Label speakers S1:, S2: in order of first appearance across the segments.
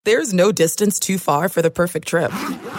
S1: There's no distance too far for the perfect trip.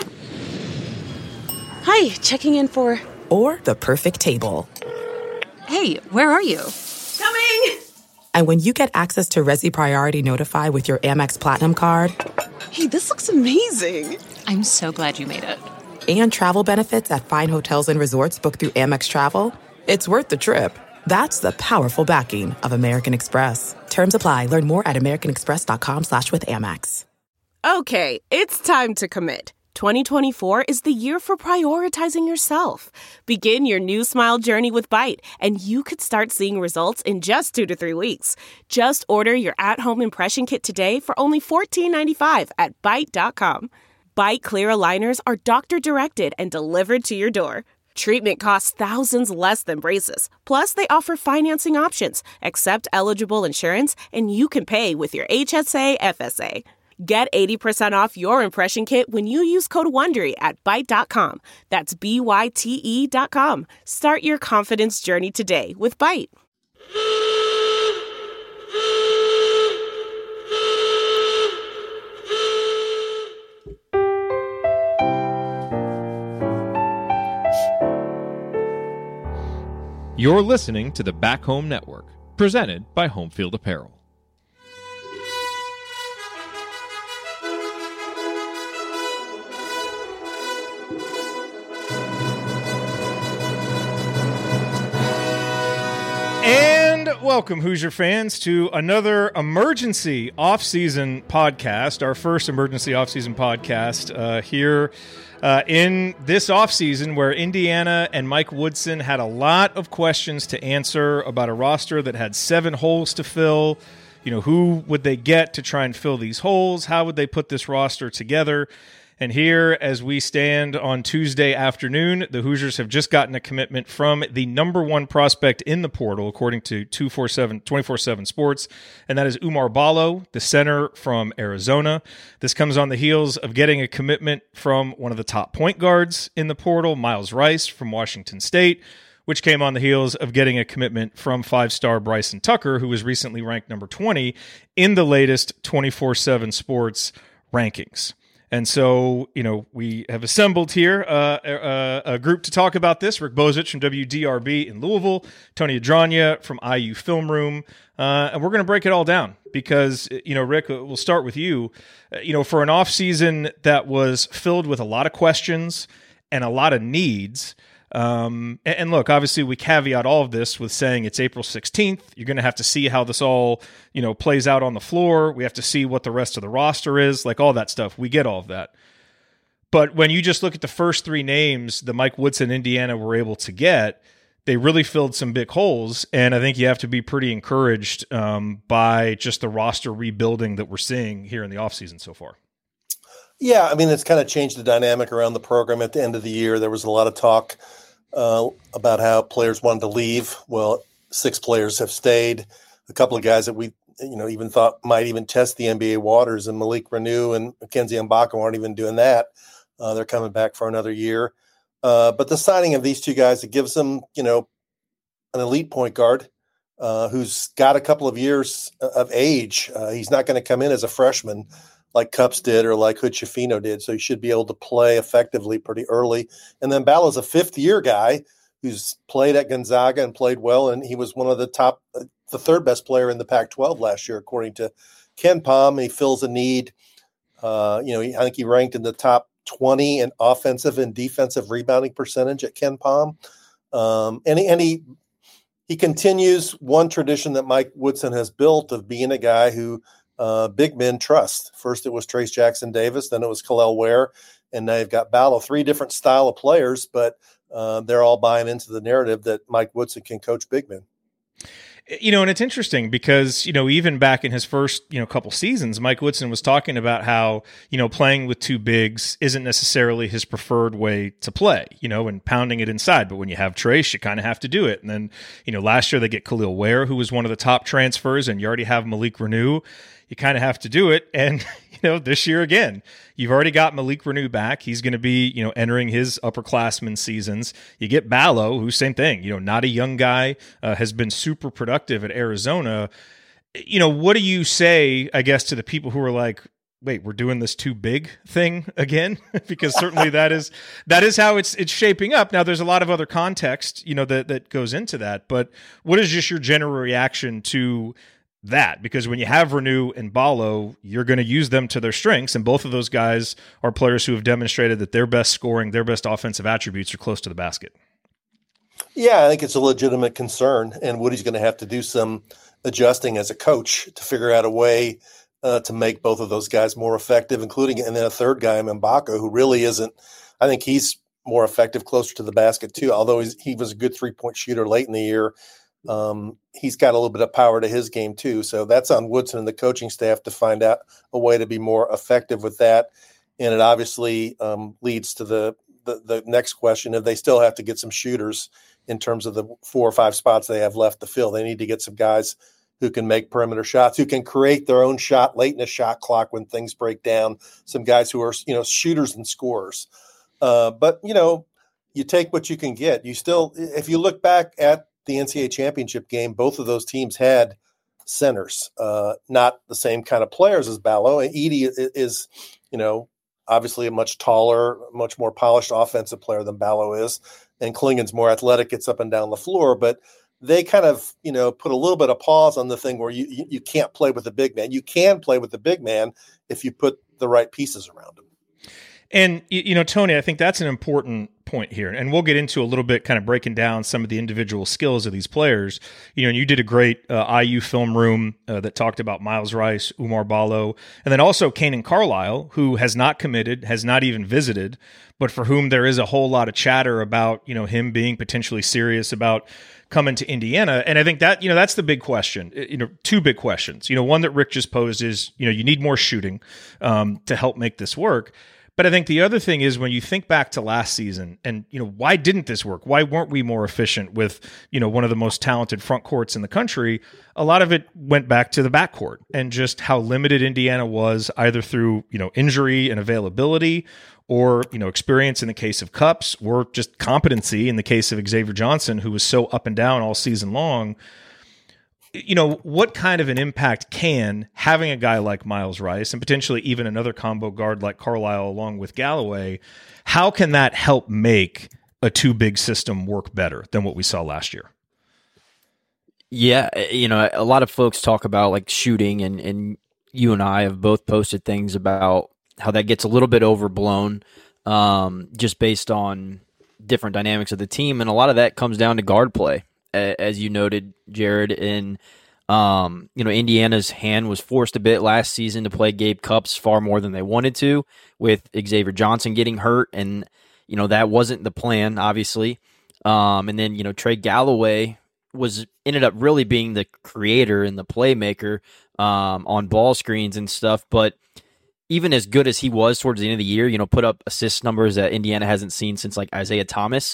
S2: Hi, checking in for...
S1: Or the perfect table.
S2: Hey, where are you?
S3: Coming!
S1: And when you get access to Resi Priority Notify with your Amex Platinum card...
S2: Hey, this looks amazing.
S3: I'm so glad you made it.
S1: And travel benefits at fine hotels and resorts booked through Amex Travel, it's worth the trip. That's the powerful backing of American Express. Terms apply. Learn more at americanexpress.com/withAmex.
S4: Okay, it's time to commit. 2024 is the year for prioritizing yourself. Begin your new smile journey with Byte, and you could start seeing results in just 2 to 3 weeks. Just order your at-home impression kit today for only $14.95 at Byte.com. Byte Clear aligners are doctor-directed and delivered to your door. Treatment costs thousands less than braces. Plus, they offer financing options, accept eligible insurance, and you can pay with your HSA FSA. Get 80% off your impression kit when you use code WONDERY at Byte.com. That's BYTE.com. Start your confidence journey today with Byte.
S5: You're listening to the Back Home Network, presented by Homefield Apparel. And welcome, Hoosier fans, to another emergency off-season podcast, our first emergency off-season podcast here in this off-season, where Indiana and Mike Woodson had a lot of questions to answer about a roster that had 7 holes to fill. You know, who would they get to try and fill these holes? How would they put this roster together? And here, as we stand on Tuesday afternoon, the Hoosiers have just gotten a commitment from the number 1 prospect in the portal, according to 247 Sports, and that is Umar Ballo, the center from Arizona. This comes on the heels of getting a commitment from one of the top point guards in the portal, Miles Rice from Washington State, which came on the heels of getting a commitment from 5-star Bryson Tucker, who was recently ranked number 20 in the latest 247 Sports rankings. And so, you know, we have assembled here a group to talk about this. Rick Bozich from WDRB in Louisville, Tony Adranya from IU Film Room. And we're going to break it all down because, you know, Rick, we'll start with you. You know, for an offseason that was filled with a lot of questions and a lot of needs. And look, obviously we caveat all of this with saying it's April 16th. You're going to have to see how this all, you know, plays out on the floor. We have to see what the rest of the roster is, like all that stuff. We get all of that. But when you just look at the first 3 names the Mike Woodson Indiana were able to get, they really filled some big holes. And I think you have to be pretty encouraged by just the roster rebuilding that we're seeing here in the offseason so far.
S6: Yeah, I mean, it's kind of changed the dynamic around the program at the end of the year. There was a lot of talk about how players wanted to leave. Well, 6 players have stayed. A couple of guys that we, you know, even thought might even test the NBA waters, and Malik Renew and Mackenzie Mbaka aren't even doing that. They're coming back for another year. But the signing of these 2 guys, it gives them, you know, an elite point guard who's got a couple of years of age. He's not going to come in as a freshman like Cups did or like Hood Schifino did. So he should be able to play effectively pretty early. And then Ballo's a 5th-year guy who's played at Gonzaga and played well, and he was one of the top, the 3rd best player in the Pac-12 last year, according to Ken Pom. He fills a need. I think he ranked in the top 20 in offensive and defensive rebounding percentage at Ken Pom. And he continues one tradition that Mike Woodson has built of being a guy who big men trust. First it was Trace Jackson Davis, then it was Khalil Ware, and now you've got Ballo. 3 different style of players, but they're all buying into the narrative that Mike Woodson can coach big men.
S5: You know, and it's interesting because, you know, even back in his first, you know, couple seasons, Mike Woodson was talking about how, you know, playing with 2 bigs isn't necessarily his preferred way to play, you know, and pounding it inside. But when you have Trace, you kind of have to do it. And then, you know, last year they get Khalil Ware, who was one of the top transfers, and you already have Malik Renew. You kind of have to do it. And, you know, this year again, you've already got Malik Renew back. He's going to be, you know, entering his upperclassman seasons. You get Ballo, who's same thing, you know, not a young guy, has been super productive at Arizona. You know, what do you say, I guess, to the people who are like, wait, we're doing this too big thing again? Because certainly that is how it's shaping up. Now, there's a lot of other context, that goes into that. But what is just your general reaction to that? Because when you have Renew and Ballo, you're going to use them to their strengths, and both of those guys are players who have demonstrated that their best scoring, their best offensive attributes are close to the basket.
S6: Yeah, I think it's a legitimate concern, and Woody's going to have to do some adjusting as a coach to figure out a way to make both of those guys more effective, including, and then a third guy, Mbaka, who really isn't. I think he's more effective closer to the basket too. Although he was a good 3-point shooter late in the year, he's got a little bit of power to his game too. So that's on Woodson and the coaching staff to find out a way to be more effective with that. And it obviously leads to the next question: if they still have to get some shooters in terms of the 4 or 5 spots they have left to fill. They need to get some guys who can make perimeter shots, who can create their own shot late in the shot clock when things break down. Some guys who are, shooters and scorers. But you take what you can get. You still, if you look back at the NCAA championship game, both of those teams had centers, not the same kind of players as Ballo. And Edey is, obviously a much taller, much more polished offensive player than Ballo is. And Klingen's more athletic, gets up and down the floor, but they kind of, put a little bit of pause on the thing where you can't play with the big man. You can play with the big man if you put the right pieces around him.
S5: And, Tony, I think that's an important point here. And we'll get into a little bit kind of breaking down some of the individual skills of these players. And you did a great IU film room that talked about Miles Rice, Oumar Ballo, and then also Kanan Carlisle, who has not committed, has not even visited, but for whom there is a whole lot of chatter about, him being potentially serious about coming to Indiana. And I think that, that's the big question, 2 big questions. One that Rick just posed is, you need more shooting to help make this work. But I think the other thing is when you think back to last season and, why didn't this work? Why weren't we more efficient with, one of the most talented front courts in the country? A lot of it went back to the backcourt and just how limited Indiana was either through, injury and availability or, experience in the case of Cups or just competency in the case of Xavier Johnson, who was so up and down all season long. What kind of an impact can having a guy like Miles Rice and potentially even another combo guard like Carlisle along with Galloway, how can that help make a 2-big system work better than what we saw last year?
S7: Yeah, a lot of folks talk about like shooting, and you and I have both posted things about how that gets a little bit overblown just based on different dynamics of the team, and a lot of that comes down to guard play. As you noted, Jared, in Indiana's hand was forced a bit last season to play Gabe Cups far more than they wanted to, with Xavier Johnson getting hurt, and that wasn't the plan, obviously. And then Trey Galloway ended up really being the creator and the playmaker on ball screens and stuff. But even as good as he was towards the end of the year, put up assist numbers that Indiana hasn't seen since like Isaiah Thomas.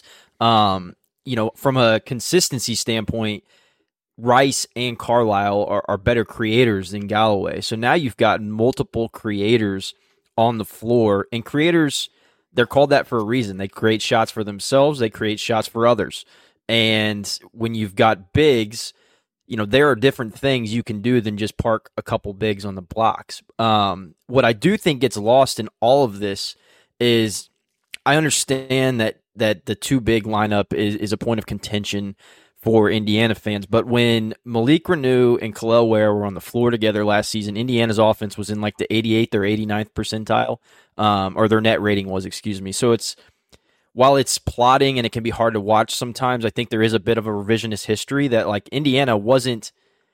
S7: From a consistency standpoint, Rice and Carlisle are better creators than Galloway. So now you've got multiple creators on the floor, and creators, they're called that for a reason. They create shots for themselves. They create shots for others. And when you've got bigs, there are different things you can do than just park a couple bigs on the blocks. What I do think gets lost in all of this is I understand that the 2-big lineup is a point of contention for Indiana fans. But when Malik Renew and Kel'el Ware were on the floor together last season, Indiana's offense was in like the 88th or 89th percentile, or their net rating was, So while it's plotting and it can be hard to watch sometimes, I think there is a bit of a revisionist history that like Indiana wasn't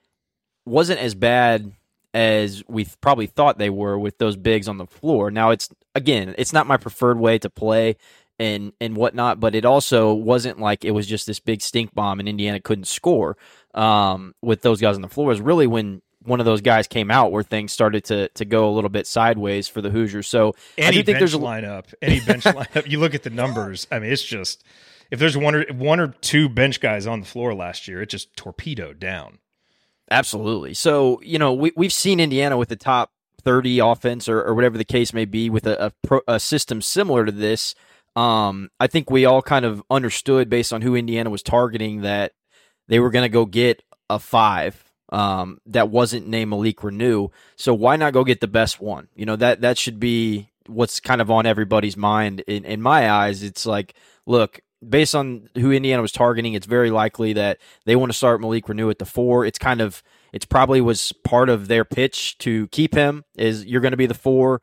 S7: as bad as we probably thought they were with those bigs on the floor. Now it's not my preferred way to play and whatnot, but it also wasn't like it was just this big stink bomb and Indiana couldn't score with those guys on the floor. It was really when one of those guys came out where things started to go a little bit sideways for the Hoosiers. So I do think there's
S5: any bench lineup. You look at the numbers. I mean, it's just if there's one or two bench guys on the floor last year, it just torpedoed down.
S7: Absolutely. So we've seen Indiana with the top 30 offense or whatever the case may be with a system similar to this. I think we all kind of understood based on who Indiana was targeting that they were going to go get a 5 that wasn't named Malik Reneau. So why not go get the best one? That should be what's kind of on everybody's mind. In my eyes, it's like, look, based on who Indiana was targeting, it's very likely that they want to start Malik Reneau at the 4. It's probably was part of their pitch to keep him, is you're going to be the 4,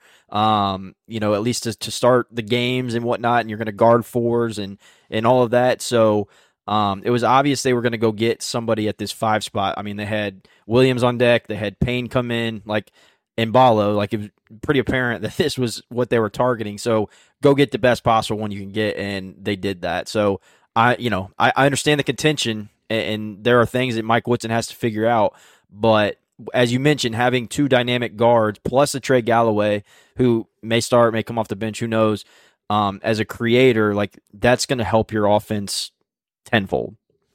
S7: at least to start the games and whatnot, and you're going to guard 4s and all of that. So it was obvious they were going to go get somebody at this 5 spot. I mean, they had Williams on deck, they had Payne come in, and Ballo. It was pretty apparent that this was what they were targeting. So go get the best possible one you can get, and they did that. So I understand the contention, and there are things that Mike Woodson has to figure out. But as you mentioned, having 2 dynamic guards plus a Trey Galloway, who may start, may come off the bench, who knows, as a creator, that's going to help your offense tenfold.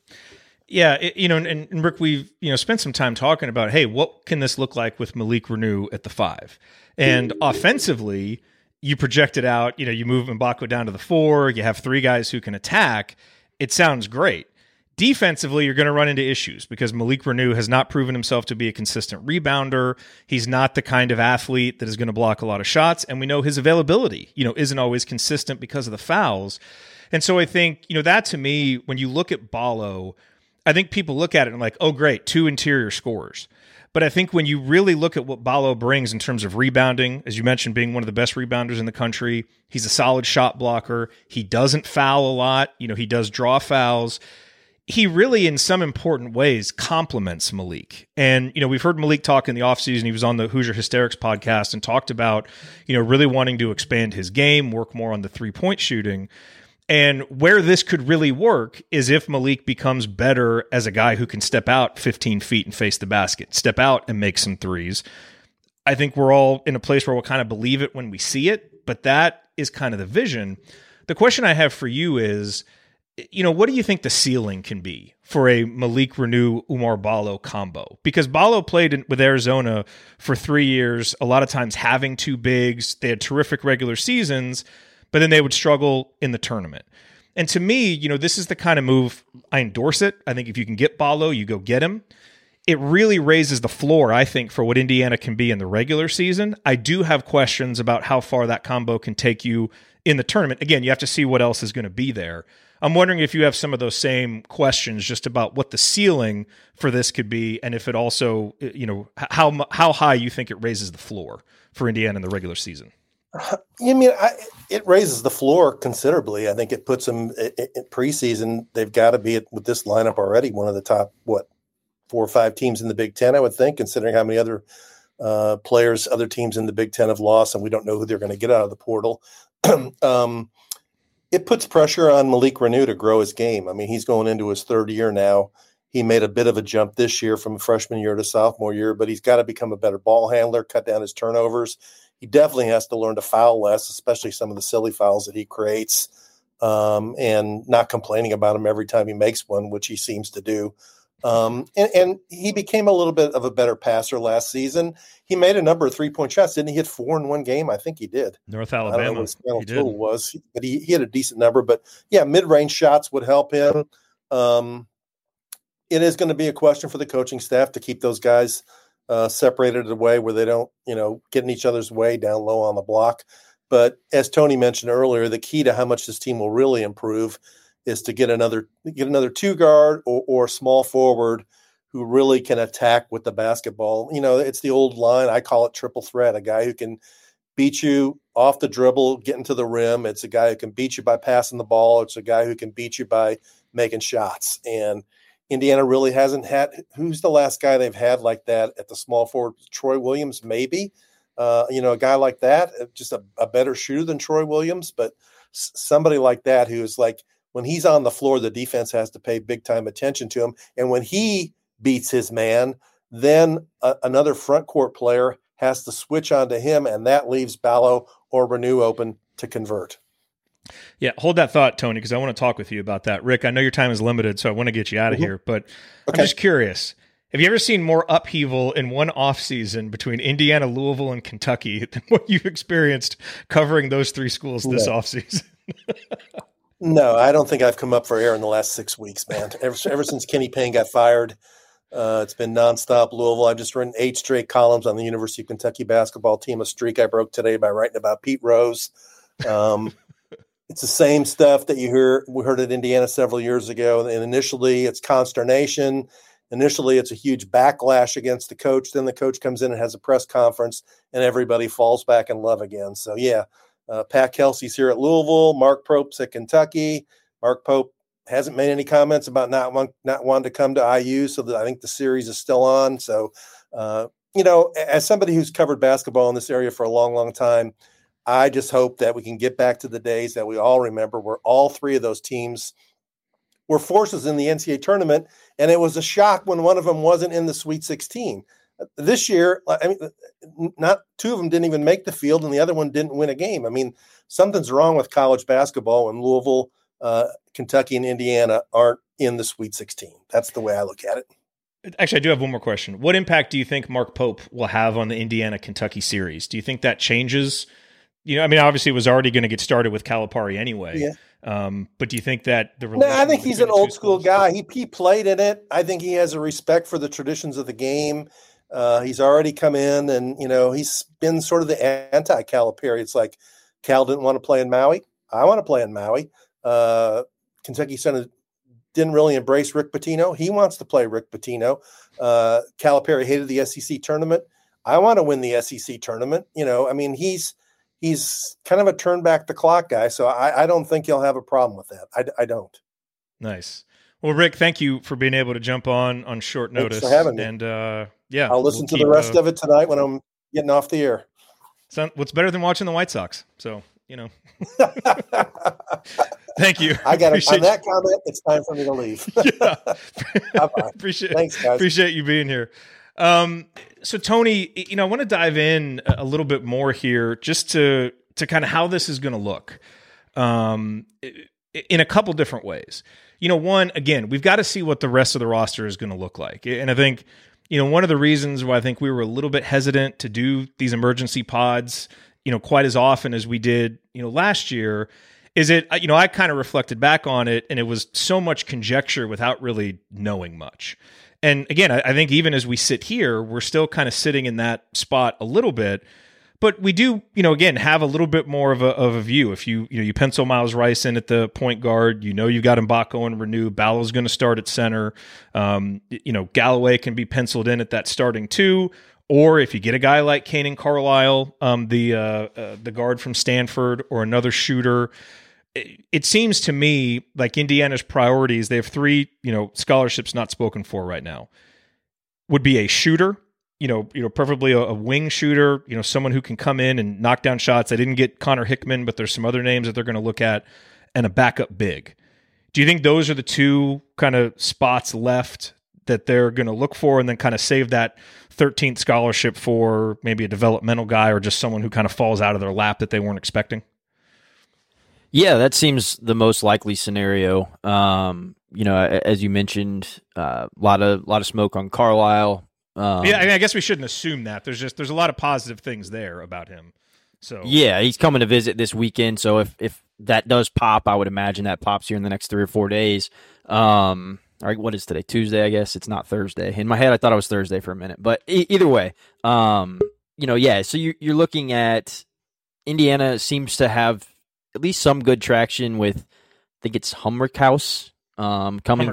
S5: Yeah, and Rick, we've spent some time talking about, hey, what can this look like with Malik Reneau at the 5? And offensively, you project it out. You move Mbako down to the 4. You have 3 guys who can attack. It sounds great. Defensively, you're going to run into issues because Malik Reneau has not proven himself to be a consistent rebounder. He's not the kind of athlete that is going to block a lot of shots, and we know his availability, isn't always consistent because of the fouls. And so I think, that to me, when you look at Ballo, I think people look at it and like, oh, great, 2 interior scorers. But I think when you really look at what Ballo brings in terms of rebounding, as you mentioned, being one of the best rebounders in the country, he's a solid shot blocker. He doesn't foul a lot. He does draw fouls. He really, in some important ways, complements Malik. And, we've heard Malik talk in the offseason. He was on the Hoosier Hysterics podcast and talked about, really wanting to expand his game, work more on the 3-point shooting. And where this could really work is if Malik becomes better as a guy who can step out 15 feet and face the basket, step out and make some threes. I think we're all in a place where we'll kind of believe it when we see it, but that is kind of the vision. The question I have for you is, what do you think the ceiling can be for a Malik Reneau, Oumar Ballo combo? Because Ballo played with Arizona for 3 years, a lot of times having 2 bigs. They had terrific regular seasons, but then they would struggle in the tournament. And to me, this is the kind of move, I endorse it. I think if you can get Ballo, you go get him. It really raises the floor, I think, for what Indiana can be in the regular season. I do have questions about how far that combo can take you in the tournament. Again, you have to see what else is going to be there. I'm wondering if you have some of those same questions just about what the ceiling for this could be, and if it also, how high you think it raises the floor for Indiana in the regular season.
S6: It raises the floor considerably. I think it puts them in preseason. They've got to be with this lineup already one of the top 4 or 5 teams in the Big Ten, I would think, considering how many other players other teams in the Big Ten have lost, and we don't know who they're going to get out of the portal. It puts pressure on Malik Reneau to grow his game. I mean, he's going into his 3rd year now. He made a bit of a jump this year from freshman year to sophomore year, but he's got to become a better ball handler, cut down his turnovers. He definitely has to learn to foul less, especially some of the silly fouls that he creates, and not complaining about them every time he makes one, which he seems to do. And he became a little bit of a better passer last season. He made a number of 3-point shots. Didn't he hit 4 in one game? I think he did.
S5: North Alabama.
S6: I don't know what his final total was, but he hit a decent number. But, yeah, mid-range shots would help him. It is going to be a question for the coaching staff to keep those guys separated away where they don't, get in each other's way down low on the block. But as Tony mentioned earlier, the key to how much this team will really improve is to get another 2 guard or small forward who really can attack with the basketball. It's the old line. I call it triple threat, a guy who can beat you off the dribble, get into the rim. It's a guy who can beat you by passing the ball. It's a guy who can beat you by making shots. And Indiana really hasn't had – who's the last guy they've had like that at the small forward? Troy Williams, maybe. A guy like that, just a better shooter than Troy Williams. But somebody like that who is like, when he's on the floor, the defense has to pay big-time attention to him. And when he beats his man, then another front court player has to switch onto him, and that leaves Ballo or Reneau open to convert.
S5: Yeah, hold that thought, Tony, because I want to talk with you about that. Rick, I know your time is limited, so I want to get you out of here, but okay. I'm just curious. Have you ever seen more upheaval in one offseason between Indiana, Louisville, and Kentucky than what you've experienced covering those 3 schools this offseason?
S6: No, I don't think I've come up for air in the last 6 weeks, man. Ever since Kenny Payne got fired, It's been nonstop Louisville. I've just written 8 straight columns on the University of Kentucky basketball team, a streak I broke today by writing about Pete Rose. It's the same stuff that we heard at Indiana several years ago. And initially it's consternation. Initially it's a huge backlash against the coach. Then the coach comes in and has a press conference and everybody falls back in love again. So yeah, Pat Kelsey's here at Louisville. Mark Pope's at Kentucky. Mark Pope hasn't made any comments about not wanting to come to IU. So I think the series is still on. So, as somebody who's covered basketball in this area for a long, long time, I just hope that we can get back to the days that we all remember where all 3 of those teams were forces in the NCAA tournament. And it was a shock when one of them wasn't in the Sweet 16. This year, not 2 of them didn't even make the field and the other one didn't win a game. I mean, something's wrong with college basketball when Louisville, Kentucky, and Indiana aren't in the Sweet 16. That's the way I look at it.
S5: Actually, I do have one more question. What impact do you think Mark Pope will have on the Indiana-Kentucky series? Do you think that changes? Obviously it was already going to get started with Calipari anyway. Yeah. But do you think that the relationship? No,
S6: I think he's an old school guy. He played in it. I think he has a respect for the traditions of the game. He's already come in and, he's been sort of the anti-Calipari. It's like Cal didn't want to play in Maui. I want to play in Maui. Kentucky didn't really embrace Rick Pitino. He wants to play Rick Pitino. Calipari hated the SEC tournament. I want to win the SEC tournament. He's kind of a turn back the clock guy. So I don't think he'll have a problem with that. I don't.
S5: Nice. Well, Rick, thank you for being able to jump on short notice.
S6: Thanks for having me.
S5: And
S6: I'll listen to the rest of it tonight when I'm getting off the air.
S5: What's better than watching the White Sox? So, Thank you.
S6: I got it. On that comment, it's time for me to leave.
S5: Yeah.
S6: Bye-bye. Thanks, guys.
S5: Appreciate you being here. So Tony, I want to dive in a little bit more here just to kind of how this is going to look in a couple different ways. One, again, we've got to see what the rest of the roster is going to look like. And I think, one of the reasons why I think we were a little bit hesitant to do these emergency pods, quite as often as we did, last year is it, I kind of reflected back on it and it was so much conjecture without really knowing much. And again, I think even as we sit here, we're still kind of sitting in that spot a little bit, but we do, again, have a little bit more of a view. If you pencil Miles Rice in at the point guard, you've got Mbako and Renew, Ballow's going to start at center. Galloway can be penciled in at that starting 2. Or if you get a guy like Kanan Carlisle, the guard from Stanford, or another shooter, it seems to me like Indiana's priorities, they have 3, scholarships not spoken for right now, would be a shooter, preferably a wing shooter, someone who can come in and knock down shots. They didn't get Connor Hickman, but there's some other names that they're going to look at, and a backup big. Do you think those are the 2 kind of spots left that they're going to look for, and then kind of save that 13th scholarship for maybe a developmental guy or just someone who kind of falls out of their lap that they weren't expecting?
S7: Yeah, that seems the most likely scenario. As you mentioned, a lot of smoke on Carlisle.
S5: I guess we shouldn't assume that. There's a lot of positive things there about him. So
S7: yeah, he's coming to visit this weekend. So if that does pop, I would imagine that pops here in the next 3 or 4 days. All right, what is today? Tuesday, I guess. It's not Thursday. In my head, I thought it was Thursday for a minute. But either way, So you're looking at Indiana seems to have at least some good traction with, I think it's Hummerkaus, coming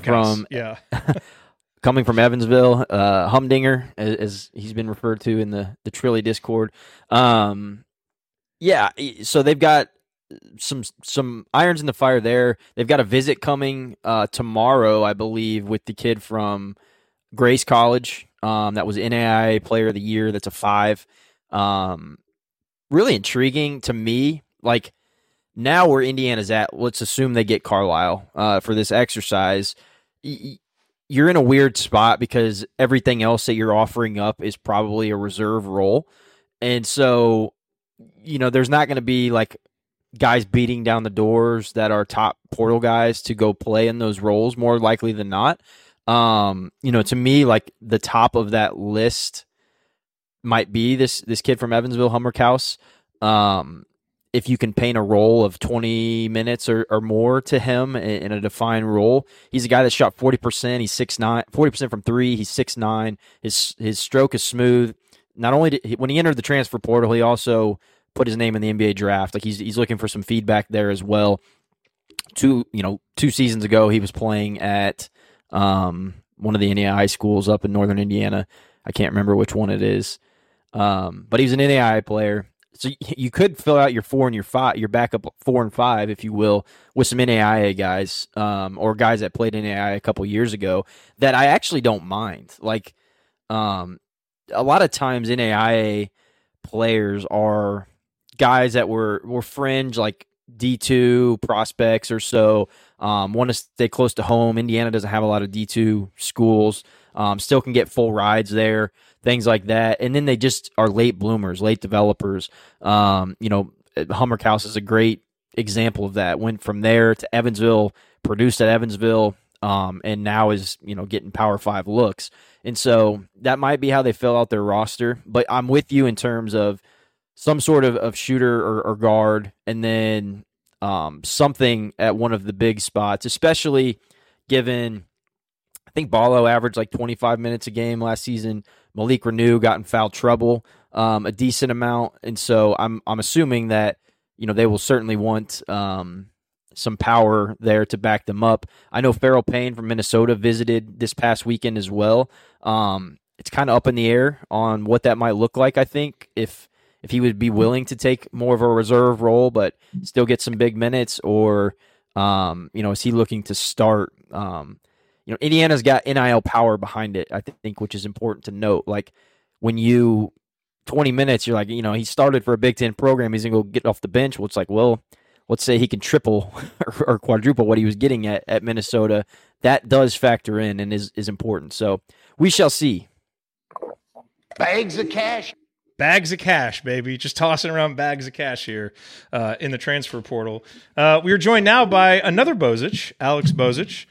S7: from Evansville, Humdinger, as he's been referred to in the Trilly Discord. So they've got some irons in the fire there. They've got a visit coming tomorrow, I believe, with the kid from Grace College that was NAIA Player of the Year. That's a 5. Really intriguing to me. Like, now where Indiana's at, let's assume they get Carlisle for this exercise. You're in a weird spot because everything else that you're offering up is probably a reserve role. And so, there's not going to be like guys beating down the doors that are top portal guys to go play in those roles, more likely than not. To me, like the top of that list might be this kid from Evansville, Hummerkaus. if you can paint a role of 20 minutes or more to him in a defined role. He's a guy that shot 40%. He's 6'9", 40% from three. He's 6'9". His stroke is smooth. Not only when he entered the transfer portal, he also put his name in the NBA draft. Like he's looking for some feedback there as well. 2 seasons ago, he was playing at one of the NAIA schools up in northern Indiana. I can't remember which one it is, but he was an NAIA player. So you could fill out your 4 and your 5, your backup 4 and 5, if you will, with some NAIA guys or guys that played NAIA a couple years ago that I actually don't mind. Like a lot of times NAIA players are guys that were fringe, like D2 prospects or so, want to stay close to home. Indiana doesn't have a lot of D2 schools, still can get full rides there, things like that. And then they just are late bloomers, late developers. Hummerkaus is a great example of that. Went from there to Evansville, produced at Evansville, and now is, getting Power 5 looks. And so that might be how they fill out their roster. But I'm with you in terms of some sort of shooter or guard, and then something at one of the big spots, especially given, I think Ballo averaged like 25 minutes a game last season. Malik Renew got in foul trouble a decent amount, and so I'm assuming that they will certainly want some power there to back them up. I know Farrell Payne from Minnesota visited this past weekend as well. It's kind of up in the air on what that might look like. I think if he would be willing to take more of a reserve role, but still get some big minutes, or, is he looking to start? Indiana's got NIL power behind it, I think, which is important to note. Like when 20 minutes, you're like, he started for a Big Ten program, he's going to go get off the bench. Well, it's like, well, let's say he can triple or quadruple what he was getting at Minnesota. That does factor in and is important. So we shall see.
S5: Bags of cash, baby. Just tossing around bags of cash here in the transfer portal. We are joined now by another Bozich, Alex Bozich.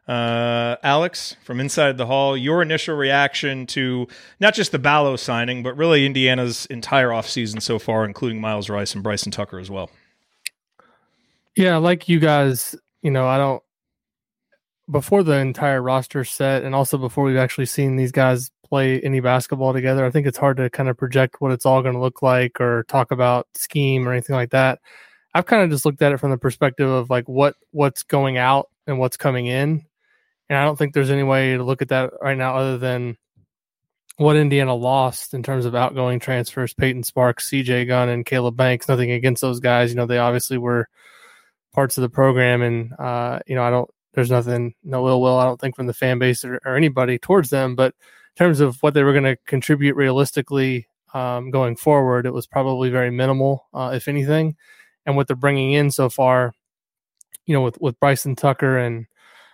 S5: Alex, from Inside the Hall, your initial reaction to not just the Ballo signing, but really Indiana's entire offseason so far, including Miles Rice and Bryson Tucker as well.
S8: Yeah, like you guys, before the entire roster set, and also before we've actually seen these guys play any basketball together, I think it's hard to kind of project what it's all going to look like or talk about scheme or anything like that. I've kind of just looked at it from the perspective of like what's going out and what's coming in. And I don't think there's any way to look at that right now other than what Indiana lost in terms of outgoing transfers: Peyton Sparks, CJ Gunn, and Caleb Banks. Nothing against those guys. They obviously were parts of the program, and there's nothing, no ill will, I don't think, from the fan base or anybody towards them. But in terms of what they were going to contribute realistically going forward, it was probably very minimal, if anything. And what they're bringing in so far, with Bryson Tucker and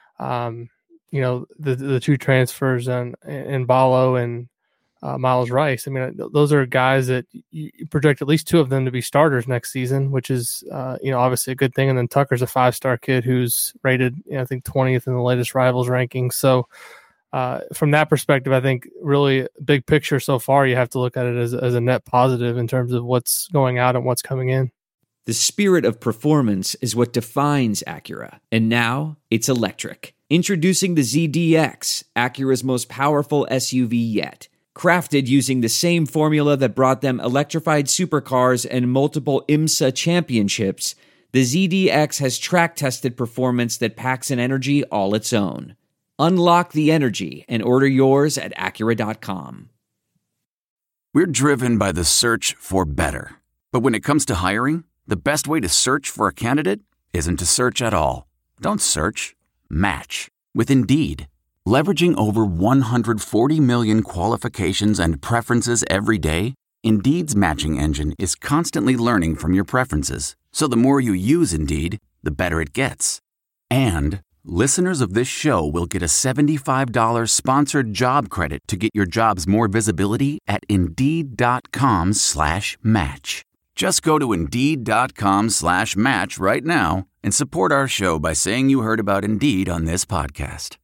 S8: the two transfers and Ballo and Miles Rice. I mean, those are guys that you project at least 2 of them to be starters next season, which is, obviously a good thing. And then Tucker's a 5-star kid who's rated, I think 20th in the latest Rivals ranking. So from that perspective, I think really big picture so far, you have to look at it as a net positive in terms of what's going out and what's coming in.
S9: The spirit of performance is what defines Acura. And now it's electric. Introducing the ZDX, Acura's most powerful SUV yet. Crafted using the same formula that brought them electrified supercars and multiple IMSA championships, the ZDX has track-tested performance that packs an energy all its own. Unlock the energy and order yours at Acura.com.
S10: We're driven by the search for better. But when it comes to hiring, the best way to search for a candidate isn't to search at all. Don't search. Match with Indeed. Leveraging over 140 million qualifications and preferences every day, Indeed's matching engine is constantly learning from your preferences. So the more you use Indeed, the better it gets. And listeners of this show will get a $75 sponsored job credit to get your jobs more visibility at Indeed.com/match. Just go to Indeed.com/match right now and support our show by saying you heard about Indeed on this podcast.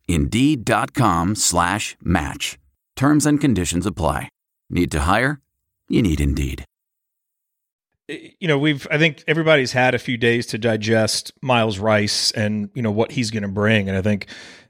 S10: Indeed.com/match. Terms and conditions apply. Need to hire? You need Indeed.
S5: I think everybody's had a few days to digest Miles Rice and, what he's going to bring. And I think,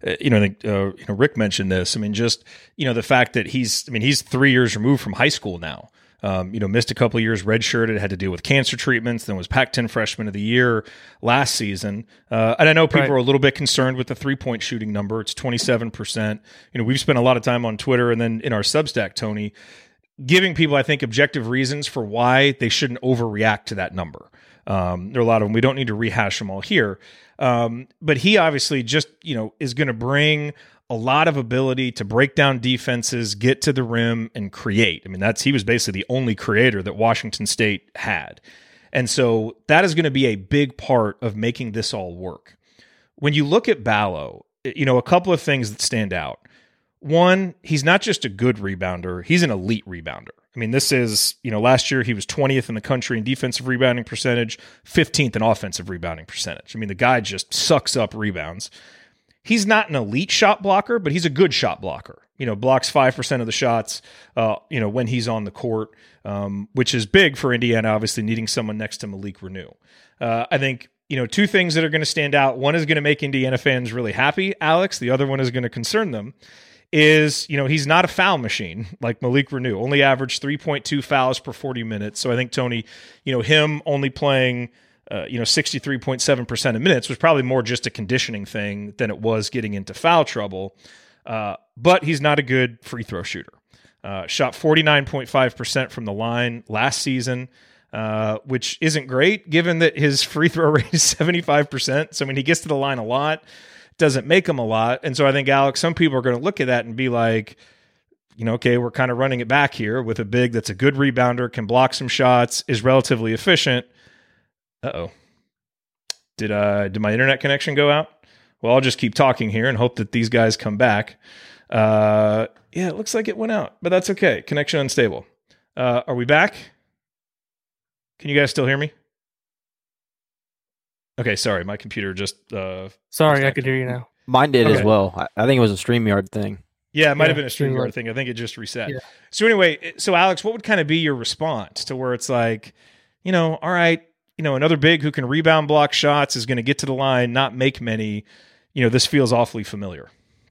S5: Rick mentioned this. I mean, just, the fact that he's 3 years removed from high school now. Missed a couple of years redshirted, had to deal with cancer treatments, then was Pac-10 Freshman of the Year last season. And I know people are a little bit concerned with the 3-point shooting number. It's 27%. We've spent a lot of time on Twitter and then in our Substack, Tony, giving people, I think, objective reasons for why they shouldn't overreact to that number. There are a lot of them. We don't need to rehash them all here. But he obviously just, is going to bring a lot of ability to break down defenses, get to the rim, and create. I mean, he was basically the only creator that Washington State had. And so that is going to be a big part of making this all work. When you look at Ballo, a couple of things that stand out. One, he's not just a good rebounder, he's an elite rebounder. I mean, this is, last year he was 20th in the country in defensive rebounding percentage, 15th in offensive rebounding percentage. I mean, the guy just sucks up rebounds. He's not an elite shot blocker, but he's a good shot blocker. Blocks 5% of the shots, when he's on the court, which is big for Indiana, obviously needing someone next to Malik Renew. I think, two things that are going to stand out. One is going to make Indiana fans really happy, Alex. The other one is going to concern them. He's not a foul machine like Malik Renew, only averaged 3.2 fouls per 40 minutes. So I think, Tony, him only playing 63.7% of minutes was probably more just a conditioning thing than it was getting into foul trouble. But he's not a good free throw shooter. Shot 49.5% from the line last season, which isn't great given that his free throw rate is 75%. So, he gets to the line a lot, doesn't make him a lot. And so I think, Alex, some people are going to look at that and be like, okay, we're kind of running it back here with a big that's a good rebounder, can block some shots, is relatively efficient. Uh-oh. Did my internet connection go out? Well, I'll just keep talking here and hope that these guys come back. Yeah, it looks like it went out, but that's okay. Connection unstable. Are we back? Can you guys still hear me? Okay, sorry. My computer just...
S8: sorry, I could hear you now.
S7: Mine did as well. I think it was a StreamYard thing.
S5: Yeah, it might have been a StreamYard thing. I think it just reset. Yeah. So anyway, Alex, what would kind of be your response to where it's like, all right, another big who can rebound, block shots, is going to get to the line, not make many. This feels awfully familiar.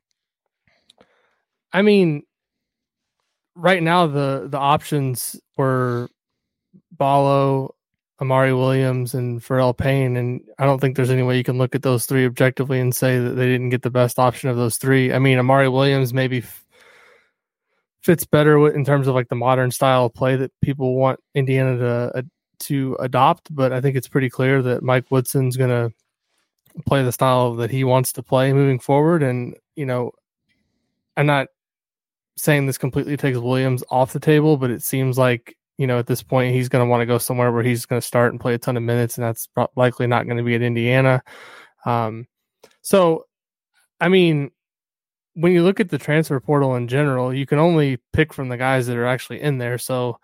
S8: I mean, right now the options were Ballo, Amari Williams, and Pharrell Payne, and I don't think there's any way you can look at those three objectively and say that they didn't get the best option of those three. I mean, Amari Williams maybe fits better in terms of like the modern style of play that people want Indiana to adopt, but I think it's pretty clear that Mike Woodson's going to play the style that he wants to play moving forward. And, I'm not saying this completely takes Williams off the table, but it seems like, at this point he's going to want to go somewhere where he's going to start and play a ton of minutes, and that's likely not going to be at Indiana. So, I mean, when you look at the transfer portal in general, you can only pick from the guys that are actually in there. So,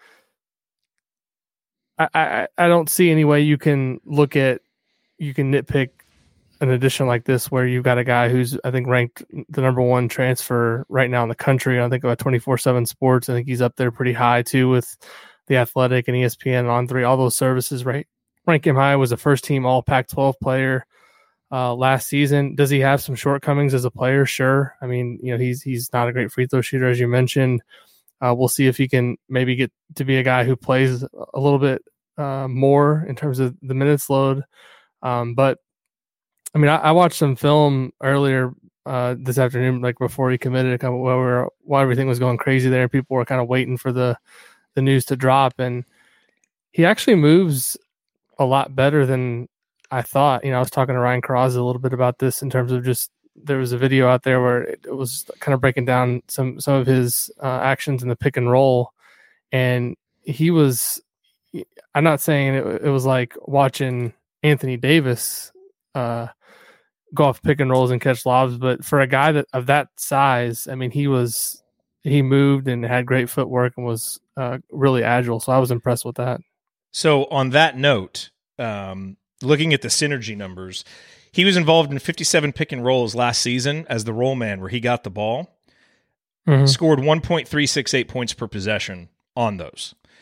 S8: I don't see any way you can nitpick an addition like this where you've got a guy who's, I think, ranked the number one transfer right now in the country. I think about 24/7 Sports. I think he's up there pretty high too with The Athletic and ESPN and On3, all those services, right? Rank him high, was a first team all Pac-12 player last season. Does he have some shortcomings as a player? Sure. I mean, he's not a great free throw shooter, as you mentioned. We'll see if he can maybe get to be a guy who plays a little bit more in terms of the minutes load. But I mean, I watched some film earlier this afternoon, like before he committed, kind of while everything was going crazy there, and people were kind of waiting for the news to drop. And he actually moves a lot better than I thought. I was talking to Ryan Carrazza a little bit about this in terms of just, there was a video out there where it was kind of breaking down some of his actions in the pick and roll. And he was, I'm not saying it was like watching Anthony Davis go off pick and rolls and catch lobs, but for a guy of that size, I mean, he moved and had great footwork and was really agile. So I was impressed with that.
S5: So on that note, looking at the synergy numbers, he was involved in 57 pick and rolls last season as the roll man where he got the ball, scored 1.368 points per possession on those.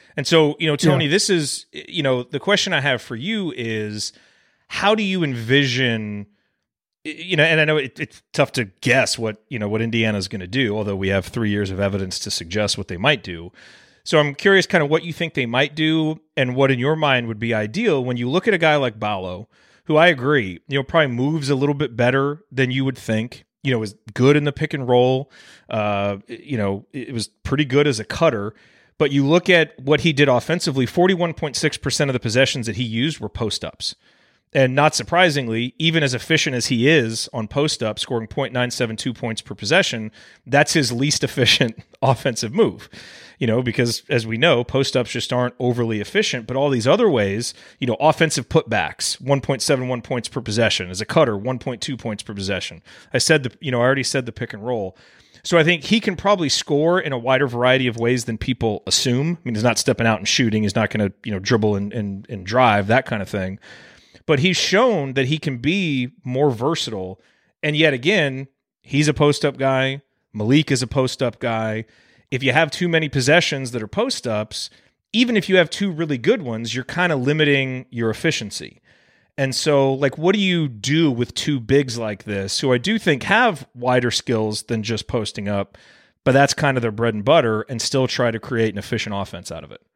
S5: And so, Tony, this is, the question I have for you is, how do you envision, and I know it's tough to guess what Indiana's going to do, although we have 3 years of evidence to suggest what they might do. So I'm curious kind of what you think they might do and what in your mind would be ideal when you look at a guy like Ballo, who I agree, probably moves a little bit better than you would think, is good in the pick and roll. It was pretty good as a cutter. But you look at what he did offensively, 41.6% of the possessions that he used were post-ups. And not surprisingly, even as efficient as he is on post-up, scoring .972 points per possession, that's his least efficient offensive move. Because as we know, post-ups just aren't overly efficient, but all these other ways, offensive putbacks, 1.71 points per possession. As a cutter, 1.2 points per possession. I already said the pick and roll. So I think he can probably score in a wider variety of ways than people assume. I mean, he's not stepping out and shooting. He's not going to, dribble and drive, that kind of thing. But he's shown that he can be more versatile. And yet again, he's a post-up guy. Malik is a post-up guy. If you have too many possessions that are post-ups, even if you have two really good ones, you're kind of limiting your efficiency. And so, what do you do with two bigs like this, who I do think have wider skills than just posting up, but that's kind of their bread and butter, and still try to create an efficient offense out of it?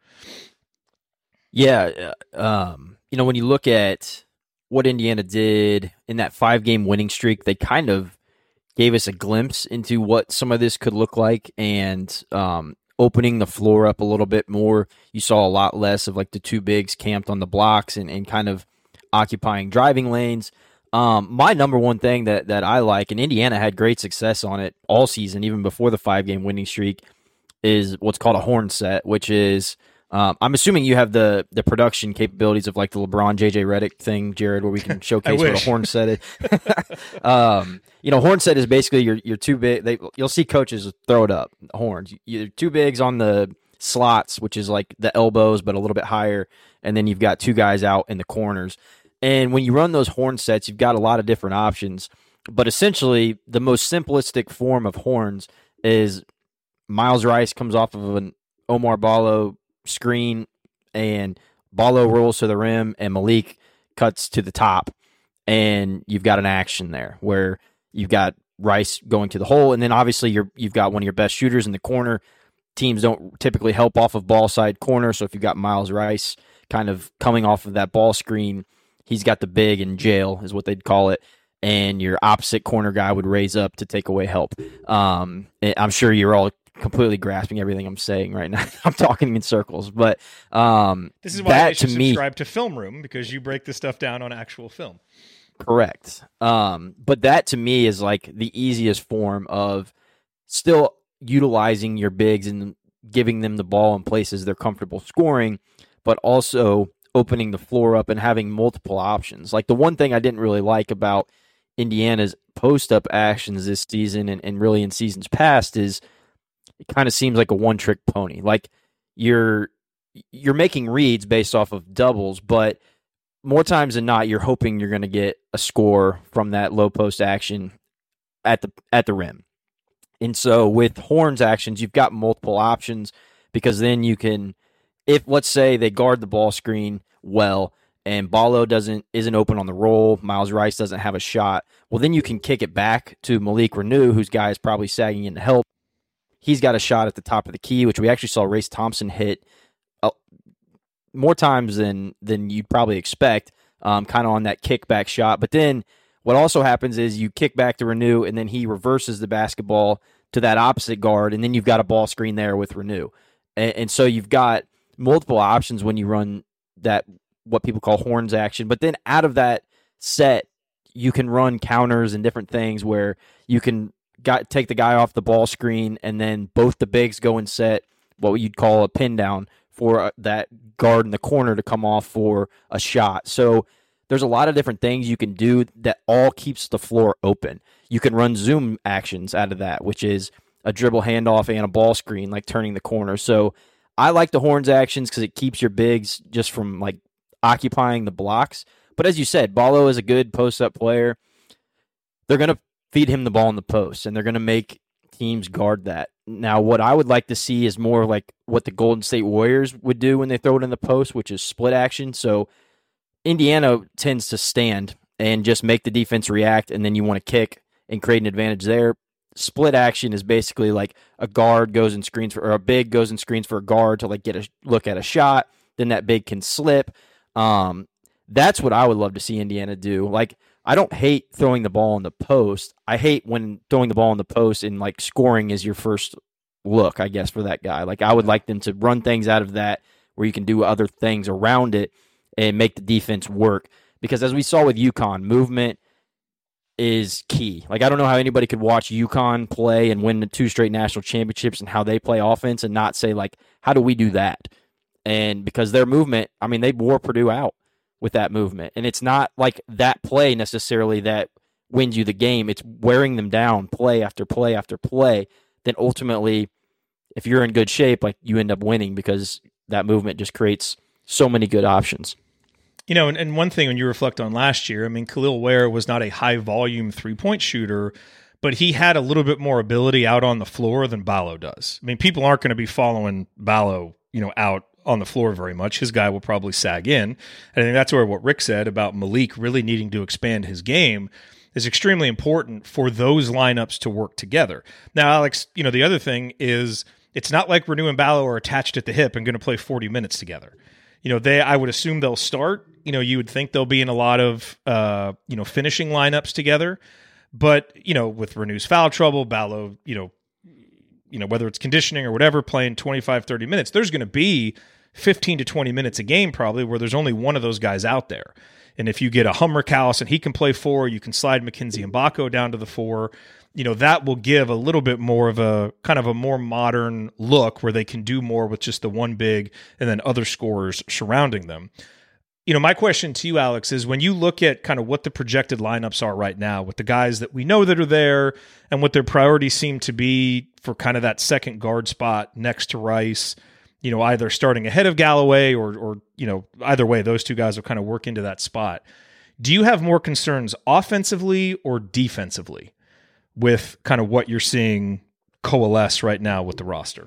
S7: Yeah. When you look at what Indiana did in that 5-game winning streak, they kind of gave us a glimpse into what some of this could look like, and opening the floor up a little bit more. You saw a lot less of the two bigs camped on the blocks and kind of occupying driving lanes. My number one thing that I like, and Indiana had great success on it all season, even before the 5-game winning streak, is what's called a horn set, which is, I'm assuming you have the production capabilities of the LeBron JJ Redick thing, Jared, where we can showcase what a horn set is. Horn set is basically you're too big. You'll see coaches throw it up, horns. You're too bigs on the slots, which is the elbows, but a little bit higher. And then you've got two guys out in the corners. And when you run those horn sets, you've got a lot of different options. But essentially, the most simplistic form of horns is Miles Rice comes off of an Omar Ballo screen, and Ballo rolls to the rim, and Malik cuts to the top. And you've got an action there where you've got Rice going to the hole. And then obviously you've got one of your best shooters in the corner. Teams don't typically help off of ball side corner. So if you've got Miles Rice kind of coming off of that ball screen, he's got the big in jail, is what they'd call it, and your opposite corner guy would raise up to take away help. I'm sure you're all completely grasping everything I'm saying right now. I'm talking in circles, but
S5: this is why you should subscribe to Film Room, because you break this stuff down on actual film.
S7: Correct. But that to me is the easiest form of still utilizing your bigs and giving them the ball in places they're comfortable scoring, but also opening the floor up and having multiple options. The one thing I didn't really like about Indiana's post-up actions this season and really in seasons past is it kind of seems like a one-trick pony. You're making reads based off of doubles, but more times than not, you're hoping you're going to get a score from that low post action at the rim. And so with horns actions, you've got multiple options, because then you can, if let's say they guard the ball screen well and Ballo isn't open on the roll, Miles Rice doesn't have a shot, well then you can kick it back to Malik Reneau, whose guy is probably sagging in to help. He's got a shot at the top of the key, which we actually saw Race Thompson hit more times than you'd probably expect, kind of on that kickback shot. But then what also happens is you kick back to Reneau, and then he reverses the basketball to that opposite guard, and then you've got a ball screen there with Reneau. And so you've got multiple options when you run that, what people call horns action. But then out of that set, you can run counters and different things where you can take the guy off the ball screen, and then both the bigs go and set what you'd call a pin down for that guard in the corner to come off for a shot. So there's a lot of different things you can do that all keeps the floor open. You can run zoom actions out of that, which is a dribble handoff and a ball screen, like turning the corner. So I like the horns actions because it keeps your bigs just from occupying the blocks. But as you said, Ballo is a good post-up player. They're going to feed him the ball in the post, and they're going to make teams guard that. Now, what I would like to see is more like what the Golden State Warriors would do when they throw it in the post, which is split action. So Indiana tends to stand and just make the defense react, and then you want to kick and create an advantage there. Split action is basically like a guard goes and screens or a big goes and screens for a guard to like get a look at a shot. Then that big can slip. That's what I would love to see Indiana do. Like, I don't hate throwing the ball in the post. I hate when throwing the ball in the post and like scoring is your first look, I guess, for that guy. Like, I would like them to run things out of that where you can do other things around it and make the defense work. Because as we saw with UConn, movement is key. Like, I don't know how anybody could watch UConn play and win the 2 straight national championships and how they play offense and not say, like, how do we do that? And because their movement, I mean, they wore Purdue out with that movement. And it's not like that play necessarily that wins you the game. It's wearing them down play after play after play. Then ultimately, if you're in good shape, like, you end up winning because that movement just creates so many good options.
S5: You know, and one thing when you reflect on last year, I mean, Khalil Ware was not a high-volume three-point shooter, but he had a little bit more ability out on the floor than Ballo does. I mean, people aren't going to be following Ballo, out on the floor very much. His guy will probably sag in. And I think that's where what Rick said about Malik really needing to expand his game is extremely important for those lineups to work together. Now, Alex, the other thing is it's not like Reneau and Ballo are attached at the hip and going to play 40 minutes together. I would assume they'll start. You would think they'll be in a lot of, finishing lineups together. But, with Reneau's foul trouble, Ballo, whether it's conditioning or whatever, playing 25, 30 minutes, there's going to be 15 to 20 minutes a game probably where there's only one of those guys out there. And if you get a Hummer Callus and he can play 4, you can slide Mackenzie Mbako down to the 4. That will give a little bit more of a kind of a more modern look where they can do more with just the one big and then other scorers surrounding them. My question to you, Alex, is when you look at kind of what the projected lineups are right now with the guys that we know that are there and what their priorities seem to be for kind of that second guard spot next to Rice, either starting ahead of Galloway or either way, those two guys will kind of work into that spot. Do you have more concerns offensively or defensively with kind of what you're seeing coalesce right now with the roster?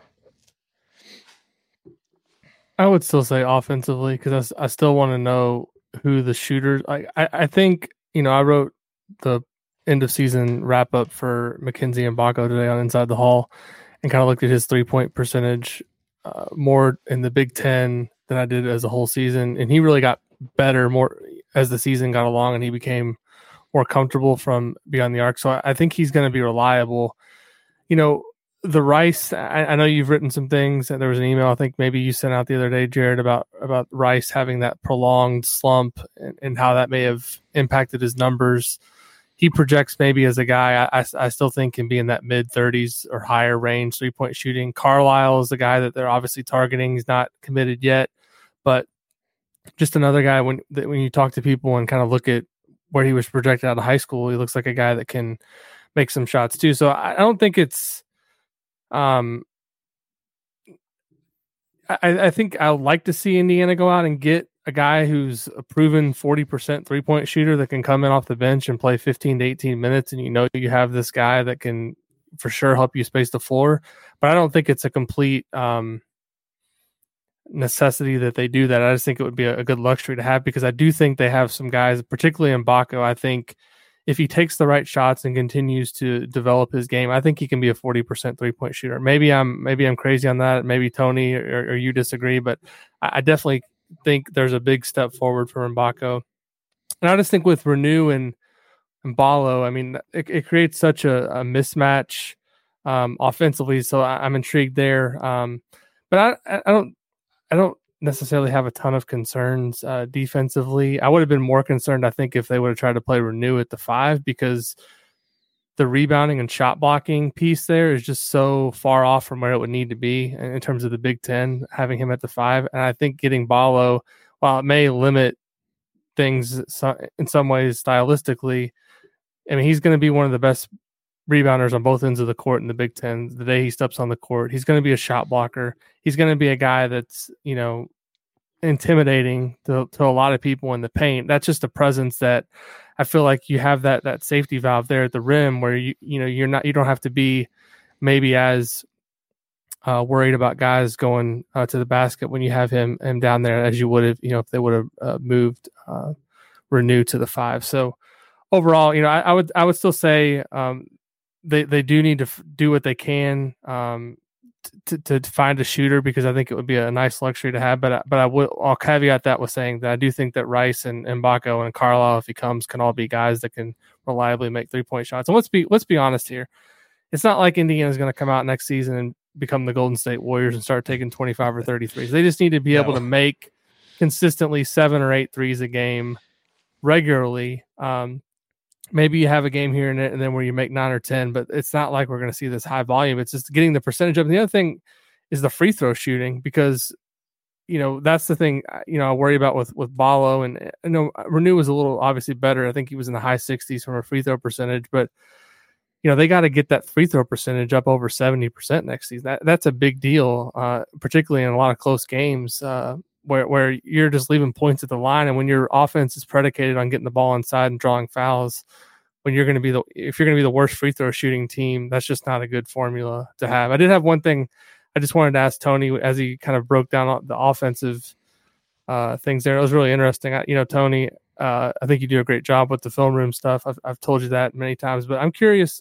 S8: I would still say offensively because I still want to know who the shooters. I think I wrote the end of season wrap up for Mackenzie Mbako today on Inside the Hall, and kind of looked at his 3-point percentage more in the Big Ten than I did as a whole season, and he really got better more as the season got along, and he became more comfortable from beyond the arc. So I think he's going to be reliable. The Rice, I know you've written some things. There was an email I think maybe you sent out the other day, Jared, about Rice having that prolonged slump and how that may have impacted his numbers. He projects maybe as a guy I still think can be in that mid-30s or higher range, 3-point shooting. Carlisle is the guy that they're obviously targeting. He's not committed yet, but just another guy when you talk to people and kind of look at where he was projected out of high school, he looks like a guy that can make some shots too. So I don't think it's I think I would like to see Indiana go out and get a guy who's a proven 40% 3-point shooter that can come in off the bench and play 15 to 18 minutes. And you have this guy that can for sure help you space the floor. But I don't think it's a complete necessity that they do that. I just think it would be a good luxury to have because I do think they have some guys, particularly Mbako. I think if he takes the right shots and continues to develop his game, I think he can be a 40% 3-point shooter. Maybe I'm crazy on that. Maybe Tony or you disagree, but I definitely think there's a big step forward for Mbako. And I just think with Reneau and Ballo, I mean, it creates such a mismatch offensively. So I'm intrigued there. But I don't necessarily have a ton of concerns defensively. I would have been more concerned, I think, if they would have tried to play Reneau at the 5 because the rebounding and shot blocking piece there is just so far off from where it would need to be in terms of the Big Ten, having him at the 5. And I think getting Ballo, while it may limit things in some ways stylistically, I mean, he's going to be one of the best rebounders on both ends of the court in the Big Ten. The day he steps on the court, he's going to be a shot blocker. He's going to be a guy that's, intimidating to a lot of people in the paint. That's just a presence that I feel like you have that safety valve there at the rim where you don't have to be maybe as worried about guys going to the basket when you have him down there, as you would have, if they would have moved Renew to the 5. So overall, I would still say they do need to do what they can to find a shooter, because I think it would be a nice luxury to have. But I'll caveat that with saying that I do think that Rice and Mbako and Carlisle, if he comes, can all be guys that can reliably make 3-point shots. And let's be honest here. It's not like Indiana's going to come out next season and become the Golden State Warriors and start taking 25 or 30 threes. They just need to be able to make consistently 7 or 8 threes a game regularly. Maybe you have a game here and then where you make 9 or 10, but it's not like we're going to see this high volume. It's just getting the percentage up. And the other thing is the free throw shooting, because that's the thing I worry about with Ballo. And Renew was a little obviously better. I think he was in the high 60s from a free throw percentage, but they got to get that free throw percentage up over 70% next season. That's a big deal, particularly in a lot of close games where you're just leaving points at the line. And when your offense is predicated on getting the ball inside and drawing fouls, if you're going to be the worst free throw shooting team, that's just not a good formula to have. I did have one thing I just wanted to ask Tony as he kind of broke down the offensive things there. It was really interesting. Tony, I think you do a great job with the film room stuff. I've told you that many times, but I'm curious,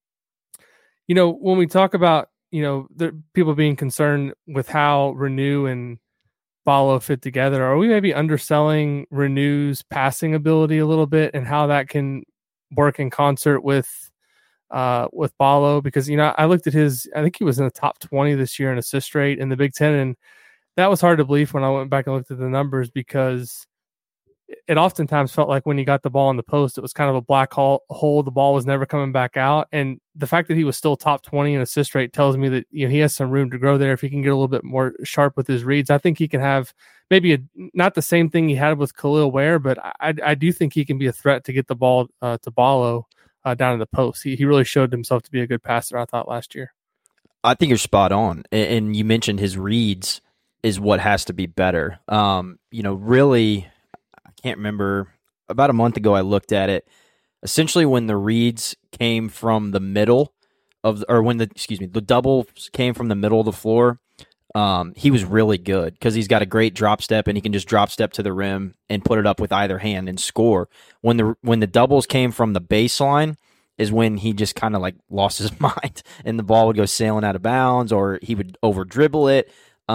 S8: when we talk about, the people being concerned with how Renew and Ballo fit together, are we maybe underselling Renew's passing ability a little bit and how that can work in concert with Ballo? Because, I looked at I think he was in the top 20 this year in assist rate in the Big Ten. And that was hard to believe when I went back and looked at the numbers, because it oftentimes felt like when he got the ball in the post, it was kind of a black hole. The ball was never coming back out. And the fact that he was still top 20 in assist rate tells me that he has some room to grow there. If he can get a little bit more sharp with his reads, I think he can have maybe not the same thing he had with Khalil Ware, but I do think he can be a threat to get the ball to Ballo down in the post. He really showed himself to be a good passer, I thought, last year.
S7: I think you're spot on. And you mentioned his reads is what has to be better. Really, can't remember, about a month ago I looked at it. Essentially when the reads came from the middle of the doubles came from the middle of the floor, he was really good because he's got a great drop step and he can just drop step to the rim and put it up with either hand and score. When the doubles came from the baseline is when he just kind of like lost his mind and the ball would go sailing out of bounds or he would over dribble it.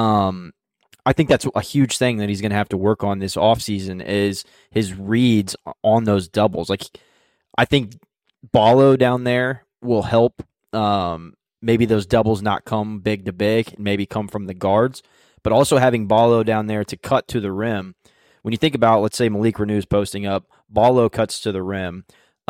S7: I think that's a huge thing that he's going to have to work on this offseason is his reads on those doubles. Like, I think Ballo down there will help maybe those doubles not come big to big and maybe come from the guards, but also having Ballo down there to cut to the rim. When you think about, let's say Malik Renew's posting up, Ballo cuts to the rim.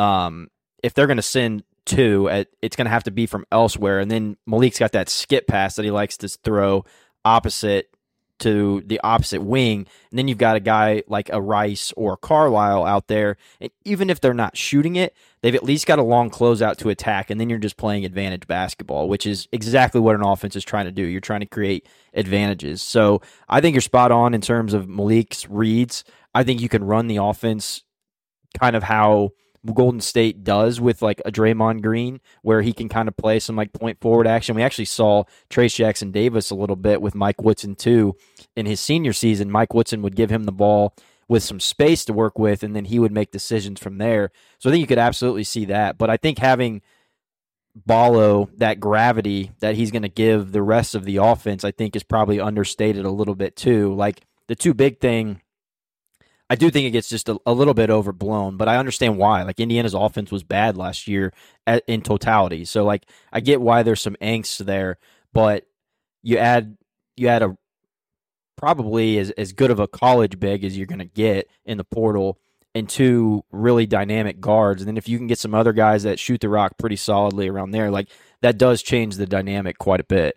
S7: If they're going to send two, it's going to have to be from elsewhere. And then Malik's got that skip pass that he likes to throw opposite to the opposite wing, and then you've got a guy like a Rice or a Carlisle out there, and even if they're not shooting it, they've at least got a long closeout to attack, and then you're just playing advantage basketball, which is exactly what an offense is trying to do. You're trying to create advantages. So I think you're spot on in terms of Malik's reads. I think you can run the offense kind of how Golden State does with like a Draymond Green, where he can kind of play some like point forward action. We actually saw Trayce Jackson-Davis a little bit with Mike Woodson too. In his senior season, Mike Woodson would give him the ball with some space to work with, and then he would make decisions from there. So I think you could absolutely see that. But I think having Ballo, that gravity that he's going to give the rest of the offense, I think is probably understated a little bit too. Like the two big thing, I do think it gets just a little bit overblown, but I understand why. Like Indiana's offense was bad last year in totality. So like I get why there's some angst there, but you add a probably as good of a college big as you're going to get in the portal and two really dynamic guards. And then if you can get some other guys that shoot the rock pretty solidly around there, like that does change the dynamic quite a bit.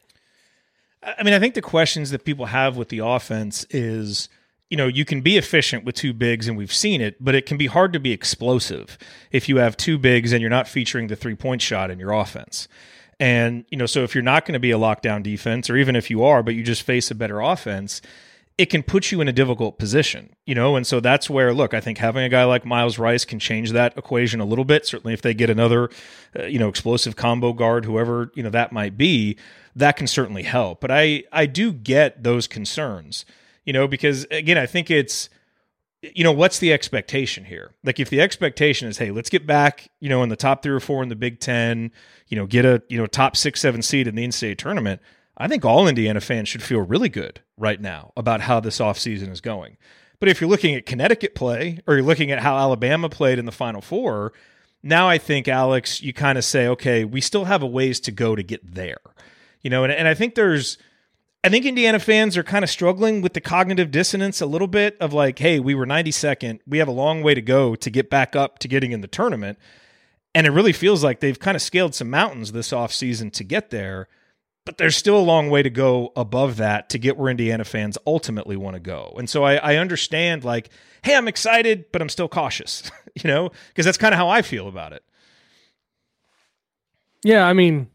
S5: I mean, I think the questions that people have with the offense is, you can be efficient with two bigs, and we've seen it, but it can be hard to be explosive if you have two bigs and you're not featuring the three-point shot in your offense. And, so if you're not going to be a lockdown defense, or even if you are, but you just face a better offense, it can put you in a difficult position, and so that's where, look, I think having a guy like Miles Rice can change that equation a little bit. Certainly if they get another, explosive combo guard, whoever, that might be, that can certainly help. But I do get those concerns, because again, I think it's, what's the expectation here? Like if the expectation is, hey, let's get back, in the top 3 or 4 in the Big Ten, get a, top 6, 7 seed in the in-state tournament, I think all Indiana fans should feel really good right now about how this offseason is going. But if you're looking at Connecticut play, or you're looking at how Alabama played in the Final Four, now I think, Alex, you kind of say, okay, we still have a ways to go to get there. And I think I think Indiana fans are kind of struggling with the cognitive dissonance a little bit of like, hey, we were 92nd. We have a long way to go to get back up to getting in the tournament. And it really feels like they've kind of scaled some mountains this offseason to get there. But there's still a long way to go above that to get where Indiana fans ultimately want to go. And so I understand, like, hey, I'm excited, but I'm still cautious, because that's kind of how I feel about it.
S8: Yeah, I mean,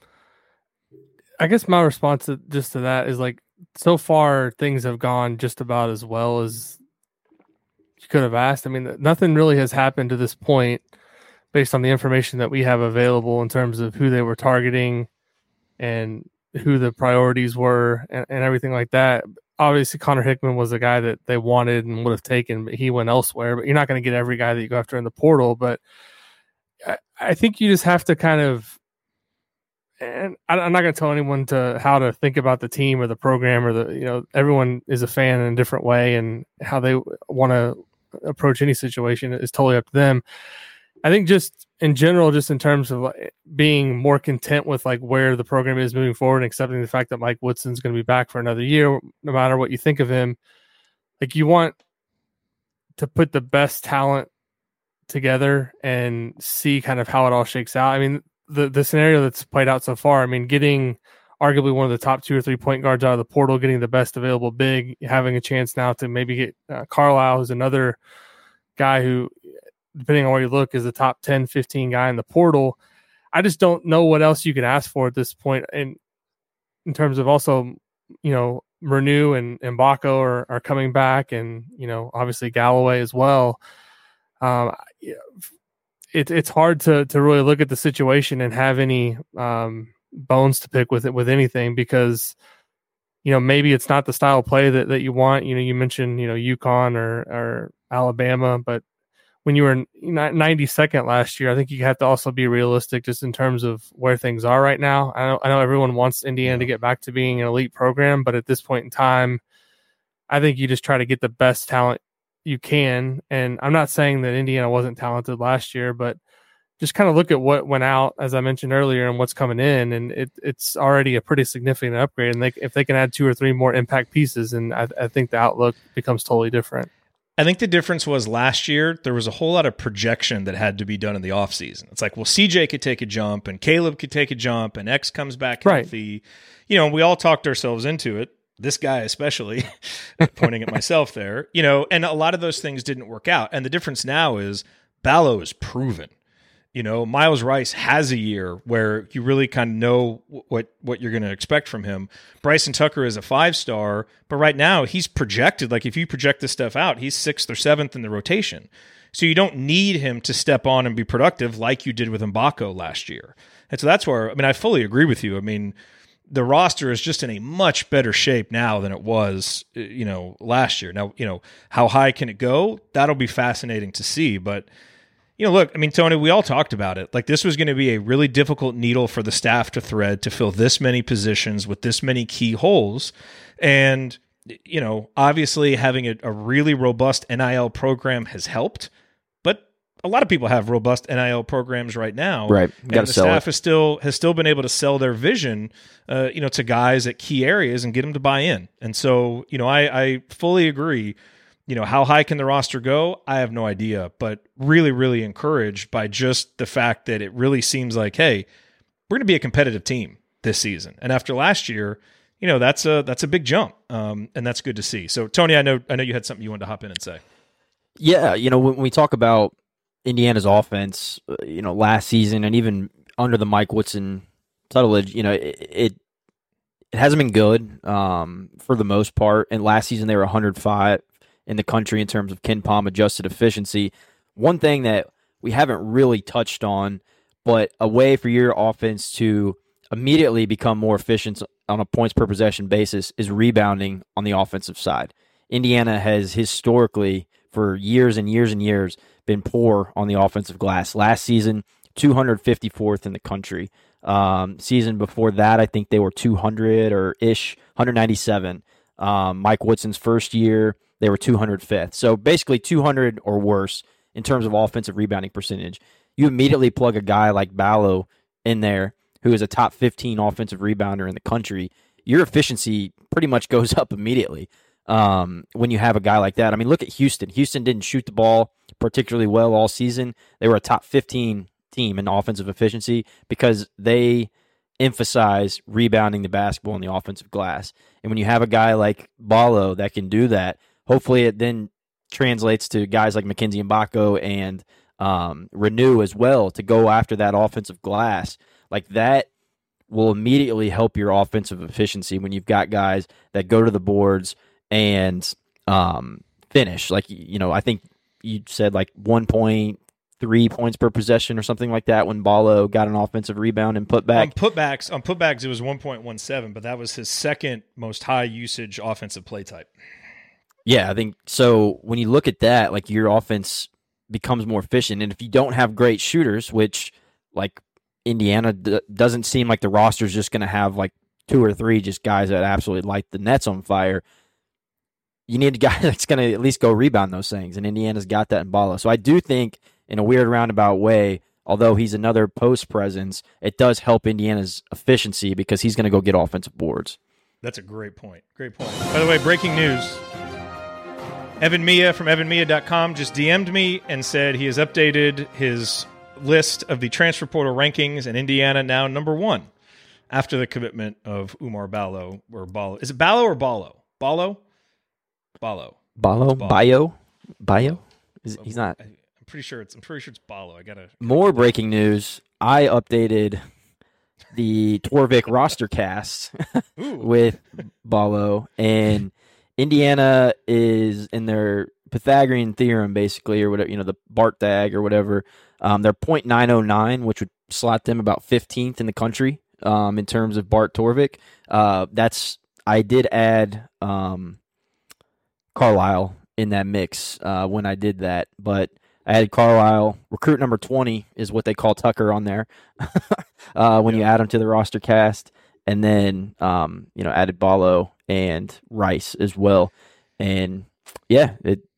S8: I guess my response to that is, like, so far things have gone just about as well as you could have asked. I mean, nothing really has happened to this point based on the information that we have available in terms of who they were targeting and who the priorities were and everything like that. Obviously, Connor Hickman was a guy that they wanted and would have taken, but he went elsewhere. But you're not going to get every guy that you go after in the portal. But I think you just have to kind of, and I'm not going to tell anyone how to think about the team or the program or everyone is a fan in a different way, and how they want to approach any situation is totally up to them. I think just in general, just in terms of being more content with like where the program is moving forward and accepting the fact that Mike Woodson's going to be back for another year, no matter what you think of him, like you want to put the best talent together and see kind of how it all shakes out. I mean, the scenario that's played out so far, I mean, getting arguably one of the top 2 or 3 point guards out of the portal, getting the best available big, having a chance now to maybe get Carlisle, who's another guy who, depending on where you look, is the top 10, 15 guy in the portal. I just don't know what else you can ask for at this point. And in terms of also, Renew and Mbako are coming back, and, obviously Galloway as well. It's hard to really look at the situation and have any bones to pick with it, with anything, because, maybe it's not the style of play that you want. You mentioned, UConn or Alabama, but when you were 92nd last year, I think you have to also be realistic just in terms of where things are right now. I know everyone wants Indiana to get back to being an elite program, but at this point in time, I think you just try to get the best talent you can. And I'm not saying that Indiana wasn't talented last year, but just kind of look at what went out, as I mentioned earlier, and what's coming in, and it's already a pretty significant upgrade. And if they can add 2 or 3 more impact pieces, and I think the outlook becomes totally different.
S5: I think the difference was last year, there was a whole lot of projection that had to be done in the offseason. It's like, well, CJ could take a jump and Caleb could take a jump and X comes back healthy. Right. We all talked ourselves into it. This guy especially, pointing at myself there, and a lot of those things didn't work out. And the difference now is Ballo is proven. Miles Rice has a year where you really kind of know what you're going to expect from him. Bryson Tucker is a 5-star, but right now he's projected, like if you project this stuff out, he's 6th or 7th in the rotation. So you don't need him to step on and be productive like you did with Mbako last year. And so that's where, I fully agree with you. The roster is just in a much better shape now than it was, last year. Now, how high can it go? That'll be fascinating to see, but look, Tony, we all talked about it. Like, this was going to be a really difficult needle for the staff to thread to fill this many positions with this many key holes. And, obviously having a really robust NIL program has helped, but a lot of people have robust NIL programs right now.
S7: Right.
S5: And the staff has still been able to sell their vision, to guys at key areas and get them to buy in. And so, I fully agree. How high can the roster go? I have no idea, but really, really encouraged by just the fact that it really seems like, hey, we're going to be a competitive team this season. And after last year, that's a big jump, and that's good to see. So, Tony, I know you had something you wanted to hop in and say.
S7: Yeah, when we talk about Indiana's offense, last season and even under the Mike Woodson tutelage, it hasn't been good for the most part. And last season they were 105 in the country in terms of KenPom adjusted efficiency. One thing that we haven't really touched on, but a way for your offense to immediately become more efficient on a points per possession basis is rebounding on the offensive side. Indiana has historically, for years and years and years, been poor on the offensive glass. Last season, 254th in the country. Season before that, I think they were 200 or ish, 197. Mike Woodson's first year, they were 205th. So basically 200 or worse in terms of offensive rebounding percentage. You immediately plug a guy like Ballo in there, who is a top 15 offensive rebounder in the country. Your efficiency pretty much goes up immediately when you have a guy like that. I mean, look at Houston. Houston didn't shoot the ball particularly well all season. They were a top 15 team in offensive efficiency because they emphasize rebounding the basketball in the offensive glass. And when you have a guy like Ballo that can do that, hopefully it then translates to guys like Mackenzie Mbako and Renew as well to go after that offensive glass. Like that will immediately help your offensive efficiency when you've got guys that go to the boards and finish. Like, you know, I think you said like 1.3 points per possession or something like that when Ballo got an offensive rebound and putback.
S5: On putbacks, it was 1.17, but that was his second most high usage offensive play type.
S7: Yeah, I think so. When you look at that, like your offense becomes more efficient. And if you don't have great shooters, which like Indiana doesn't seem like the roster's just going to have like 2 or 3 just guys that absolutely light the nets on fire. You need a guy that's going to at least go rebound those things, and Indiana's got that in Ballo. So I do think, in a weird roundabout way, although he's another post presence, it does help Indiana's efficiency because he's going to go get offensive boards.
S5: That's a great point. Great point. By the way, breaking news. Evan Mia from evanmia.com just DM'd me and said he has updated his list of the transfer portal rankings, and Indiana now number 1 after the commitment of Oumar Ballo. Or Ballo. Is it Ballo or Ballo? Ballo? Ballo.
S7: Ballo? Bio? He's not.
S5: I'm pretty sure it's Ballo. I gotta.
S7: More breaking news. I updated the Torvik roster cast with Ballo, and Indiana is in their Pythagorean theorem, basically, or whatever, you know, the BART-TAG or whatever. They're .909, which would slot them about 15th in the country in terms of Bart Torvik. I did add Carlisle in that mix when I did that, but I had Carlisle. Recruit number 20 is what they call Tucker on there when you add him to the roster cast, and then added Ballo and Rice as well. And yeah,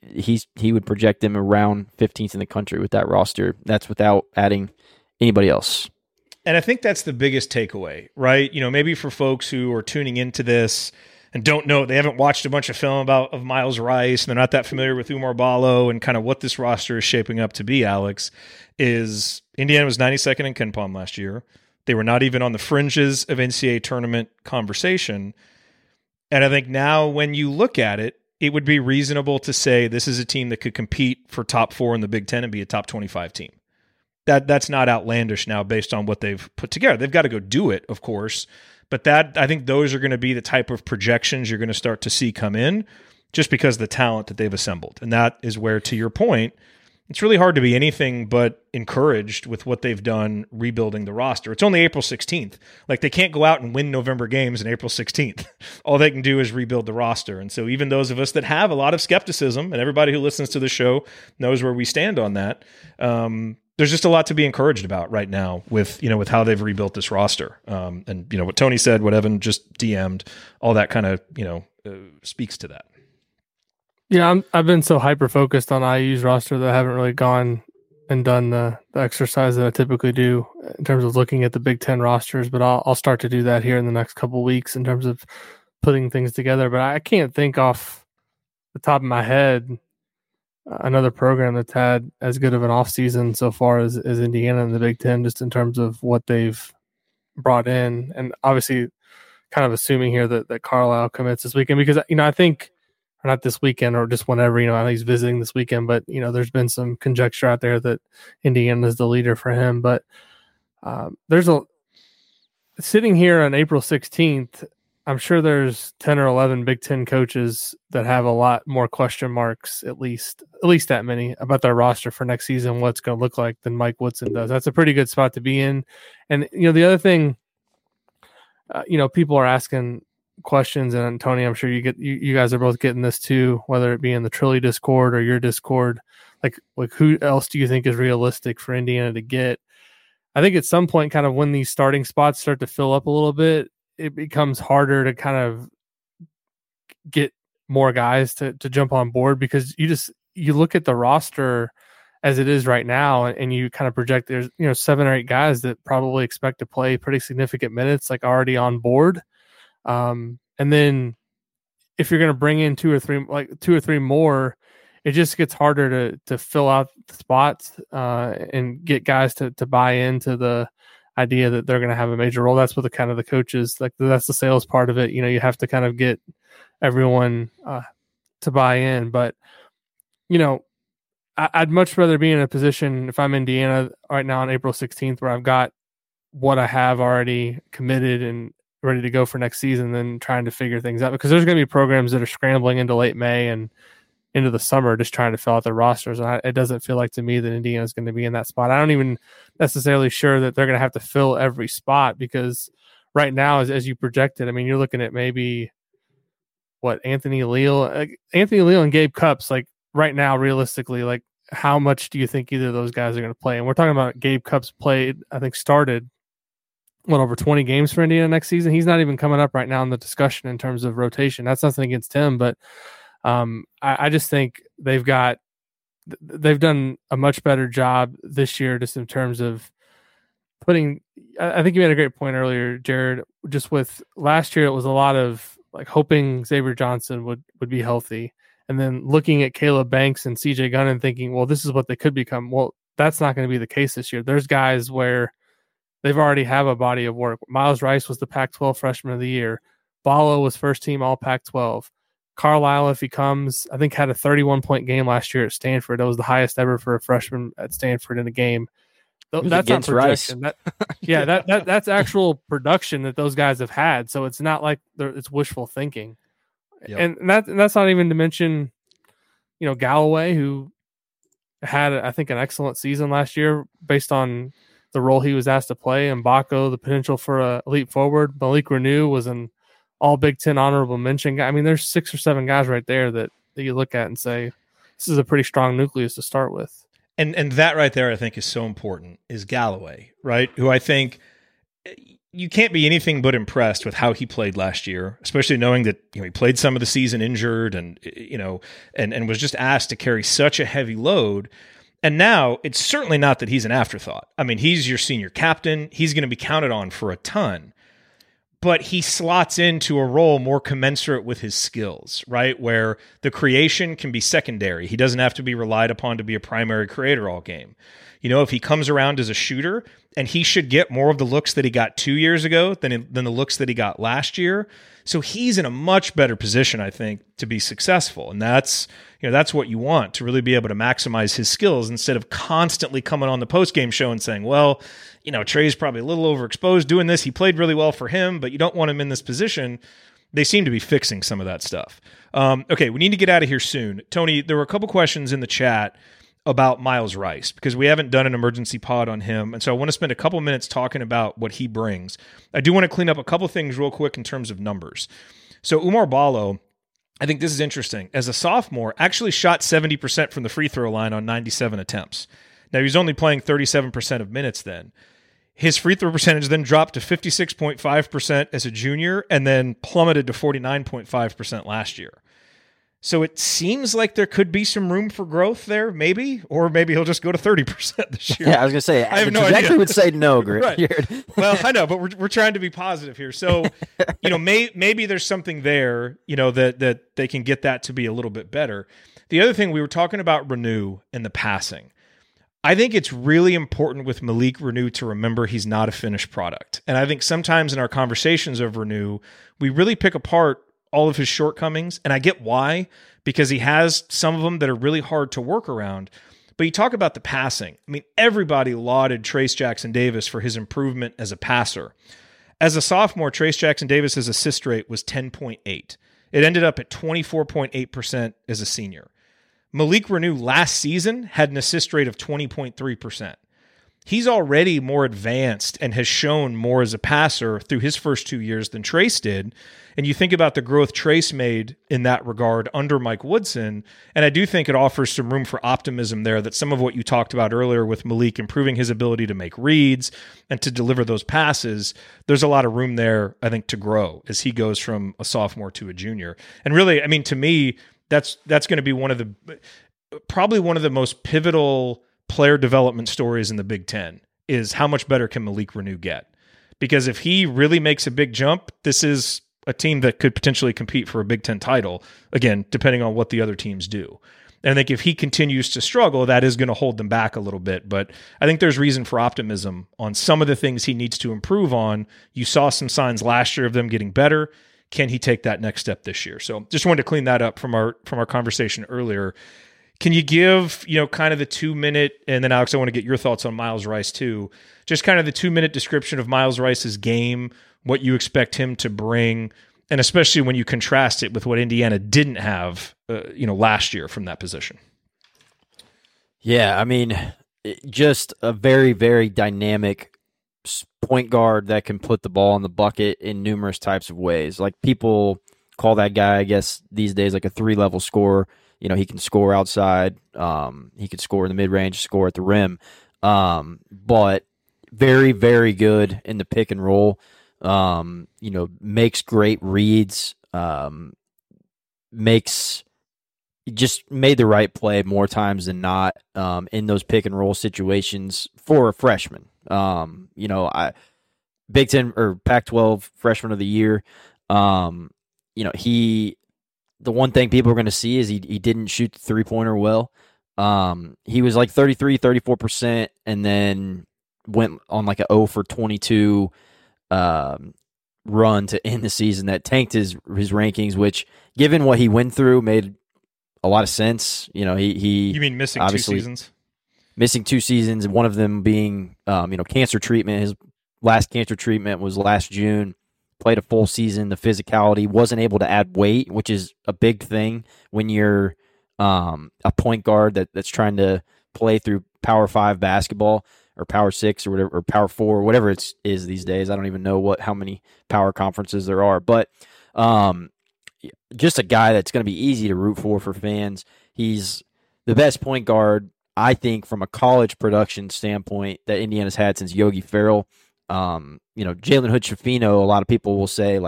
S7: he would project them around 15th in the country with that roster. That's without adding anybody else.
S5: And I think that's the biggest takeaway, right? You know, maybe for folks who are tuning into this and don't know, they haven't watched a bunch of film of Miles Rice, and they're not that familiar with Oumar Ballo and kind of what this roster is shaping up to be, Alex, is Indiana was 92nd in KenPom last year. They were not even on the fringes of NCAA tournament conversation. And I think now when you look at it, it would be reasonable to say this is a team that could compete for top 4 in the Big Ten and be a top 25 team. That's not outlandish now based on what they've put together. They've got to go do it, of course. But I think those are going to be the type of projections you're going to start to see come in just because of the talent that they've assembled. And that is where, to your point, it's really hard to be anything but encouraged with what they've done rebuilding the roster. It's only April 16th. Like, they can't go out and win November games on April 16th. All they can do is rebuild the roster. And so even those of us that have a lot of skepticism, and everybody who listens to the show knows where we stand on that, there's just a lot to be encouraged about right now with how they've rebuilt this roster. And what Tony said, what Evan just DM'd, all that kind of, speaks to that.
S8: Yeah, I've been so hyper-focused on IU's roster that I haven't really gone and done the exercise that I typically do in terms of looking at the Big Ten rosters, but I'll start to do that here in the next couple of weeks in terms of putting things together. But I can't think off the top of my head another program that's had as good of an offseason so far as Indiana in the Big Ten, just in terms of what they've brought in. And obviously kind of assuming here that Carlisle commits this weekend, because, I think, or not this weekend or just whenever, I think he's visiting this weekend, but, there's been some conjecture out there that Indiana is the leader for him. But there's sitting here on April 16th, I'm sure there's 10 or 11 Big Ten coaches that have a lot more question marks, at least that many, about their roster for next season, what it's going to look like, than Mike Woodson does. That's a pretty good spot to be in. And, the other thing, people are asking questions, and Tony, I'm sure you guys are both getting this too, whether it be in the Trilly Discord or your Discord, like who else do you think is realistic for Indiana to get? I think at some point, kind of when these starting spots start to fill up a little bit, it becomes harder to kind of get more guys to jump on board, because you look at the roster as it is right now, and you kind of project there's 7 or 8 guys that probably expect to play pretty significant minutes, like already on board. And then if you're going to bring in 2 or 3 more, it just gets harder to fill out the spots and get guys to buy into the idea that they're going to have a major role. That's what the coaches, like, that's the sales part of it. You have to kind of get everyone to buy in. But, I'd much rather be in a position, if I'm Indiana right now on April 16th, where I've got what I have already committed and ready to go for next season, than trying to figure things out, because there's going to be programs that are scrambling into late May and into the summer just trying to fill out their rosters. And it doesn't feel like to me that Indiana is going to be in that spot. I don't even necessarily sure that they're going to have to fill every spot, because right now, as you projected, I mean, you're looking at maybe Anthony Leal and Gabe Cupps, like right now, realistically, like how much do you think either of those guys are going to play? And we're talking about Gabe Cupps started over 20 games for Indiana next season. He's not even coming up right now in the discussion in terms of rotation. That's nothing against him, but I just think they've done a much better job this year, just in terms of putting. I think you made a great point earlier, Jared. Just with last year, it was a lot of like hoping Xavier Johnson would be healthy, and then looking at Caleb Banks and CJ Gunn and thinking, well, this is what they could become. Well, that's not going to be the case this year. There's guys where they've already have a body of work. Miles Rice was the Pac-12 Freshman of the Year. Ballo was first team All Pac-12. Carlisle, if he comes, I think had a 31-point game last year at Stanford. That was the highest ever for a freshman at Stanford in a game. That's not projection. That's actual production that those guys have had. So it's not like it's wishful thinking. Yep. And that's not even to mention, Galloway, who had, I think, an excellent season last year based on the role he was asked to play. And Baco, the potential for a leap forward. Malik Renew was an all Big Ten honorable mention guy. I mean, there's 6 or 7 guys right there that you look at and say, this is a pretty strong nucleus to start with.
S5: And that right there, I think, is so important, is Galloway, right? Who I think you can't be anything but impressed with how he played last year, especially knowing that he played some of the season injured and and was just asked to carry such a heavy load. And now it's certainly not that he's an afterthought. I mean, he's your senior captain. He's going to be counted on for a ton. But he slots into a role more commensurate with his skills, right? Where the creation can be secondary. He doesn't have to be relied upon to be a primary creator all game. If he comes around as a shooter, and he should get more of the looks that he got 2 years ago than the looks that he got last year. So he's in a much better position, I think, to be successful. And that's what you want, to really be able to maximize his skills instead of constantly coming on the post-game show and saying, well, Trey's probably a little overexposed doing this. He played really well for him, but you don't want him in this position. They seem to be fixing some of that stuff. Okay, we need to get out of here soon. Tony, there were a couple questions in the chat about Miles Rice, because we haven't done an emergency pod on him. And so I want to spend a couple minutes talking about what he brings. I do want to clean up a couple things real quick in terms of numbers. So Umar Ballo, I think this is interesting. As a sophomore, actually shot 70% from the free throw line on 97 attempts. Now, he was only playing 37% of minutes then. His free throw percentage then dropped to 56.5% as a junior and then plummeted to 49.5% last year. So it seems like there could be some room for growth there, maybe, or maybe he'll just go to 30% this year.
S7: Yeah, I was going to say, I have no idea. Would say no,
S5: right. Well, I know, but we're trying to be positive here. So, maybe there's something there, that they can get that to be a little bit better. The other thing, we were talking about Renew and the passing. I think it's really important with Malik Renew to remember he's not a finished product. And I think sometimes in our conversations of Renew, we really pick apart all of his shortcomings, and I get why, because he has some of them that are really hard to work around. But you talk about the passing. I mean, everybody lauded Trace Jackson Davis for his improvement as a passer. As a sophomore, Trace Jackson Davis's assist rate was 10.8. It ended up at 24.8% as a senior. Malik Reneau last season had an assist rate of 20.3%. He's already more advanced and has shown more as a passer through his first 2 years than Trace did. And you think about the growth Trace made in that regard under Mike Woodson, and I do think it offers some room for optimism there that some of what you talked about earlier with Malik improving his ability to make reads and to deliver those passes, there's a lot of room there, I think, to grow as he goes from a sophomore to a junior. And really, I mean, to me, that's going to be probably one of the most pivotal player development stories in the Big Ten is how much better can Malik Reneau get? Because if he really makes a big jump, this is a team that could potentially compete for a Big Ten title, again, depending on what the other teams do. And I think if he continues to struggle, that is going to hold them back a little bit. But I think there's reason for optimism on some of the things he needs to improve on. You saw some signs last year of them getting better. Can he take that next step this year? So just wanted to clean that up from our conversation earlier. Can you give, kind of the 2-minute, and then Alex, I want to get your thoughts on Miles Rice too, just kind of the 2-minute description of Miles Rice's game, what you expect him to bring, and especially when you contrast it with what Indiana didn't have, last year from that position.
S7: Yeah, I mean, just a very, very dynamic point guard that can put the ball in the bucket in numerous types of ways. Like people call that guy, I guess, these days like a 3-level scorer. He can score outside. He can score in the mid-range, score at the rim. But very, very good in the pick and roll. Makes great reads. Just made the right play more times than not in those pick and roll situations for a freshman. Big Ten or Pac-12 freshman of the year. The one thing people are going to see is he didn't shoot the three-pointer well. He was like 33, 34%, and then went on like a 0 for 22 run to end the season that tanked his rankings, which, given what he went through, made a lot of sense. You mean
S5: missing 2 seasons?
S7: Missing 2 seasons, one of them being cancer treatment. His last cancer treatment was last June. Played a full season, the physicality, wasn't able to add weight, which is a big thing when you're a point guard that's trying to play through Power 5 basketball or Power 6 or whatever, or Power 4 or whatever it is these days. I don't even know how many power conferences there are, but just a guy that's going to be easy to root for fans. He's the best point guard, I think, from a college production standpoint that Indiana's had since Yogi Ferrell. Jalen Hood-Schifino, a lot of people will say,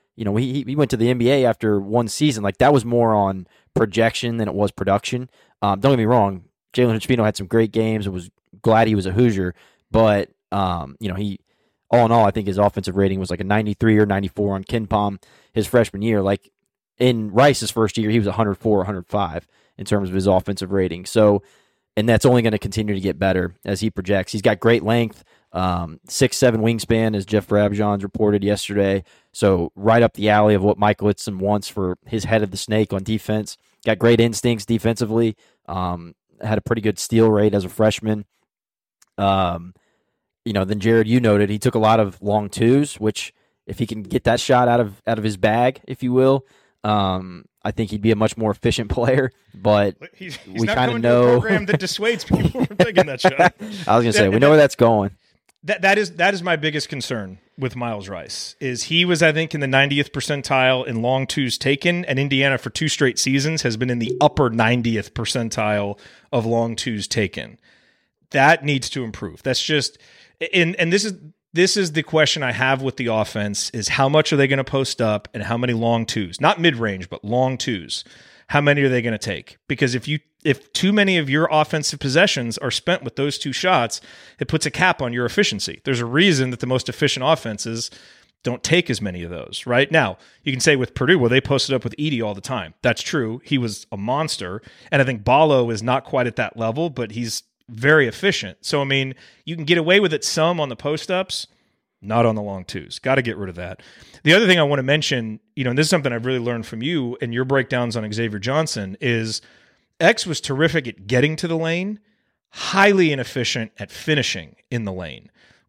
S7: he went to the NBA after one season. Like, that was more on projection than it was production. Don't get me wrong, Jalen Hood-Schifino had some great games. I was glad he was a Hoosier, but, he, all in all, I think his offensive rating was like a 93 or 94 on KenPom his freshman year. Like, in Rice's first year, he was 104, 105 in terms of his offensive rating. So, and that's only going to continue to get better as he projects. He's got great length. 6'7" wingspan, as Jeff Rabjohns reported yesterday. So right up the alley of what Mike Whitson wants for his head of the snake on defense. Got great instincts defensively. Had a pretty good steal rate as a freshman. Then Jared, you noted he took a lot of long twos, which if he can get that shot out of his bag, if you will, I think he'd be a much more efficient player, but
S5: he's
S7: we
S5: not
S7: kind of
S5: going
S7: know
S5: to a program that dissuades people from taking that shot.
S7: I was going to say, we know where that's going.
S5: That is my biggest concern with Miles Rice. Is he was, I think, in the 90th percentile in long twos taken, and Indiana for 2 straight seasons has been in the upper 90th percentile of long twos taken. That needs to improve. That's just, and this is the question I have with the offense: is how much are they going to post up, and how many long twos, not mid range, but long twos. How many are they going to take? Because if too many of your offensive possessions are spent with those 2 shots, it puts a cap on your efficiency. There's a reason that the most efficient offenses don't take as many of those, right? Now, you can say with Purdue, well, they posted up with Edey all the time. That's true. He was a monster. And I think Ballo is not quite at that level, but he's very efficient. So, I mean, you can get away with it some on the post-ups, not on the long twos. Got to get rid of that. The other thing I want to mention, and this is something I've really learned from you and your breakdowns on Xavier Johnson, is X was terrific at getting to the lane, highly inefficient at finishing in the lane,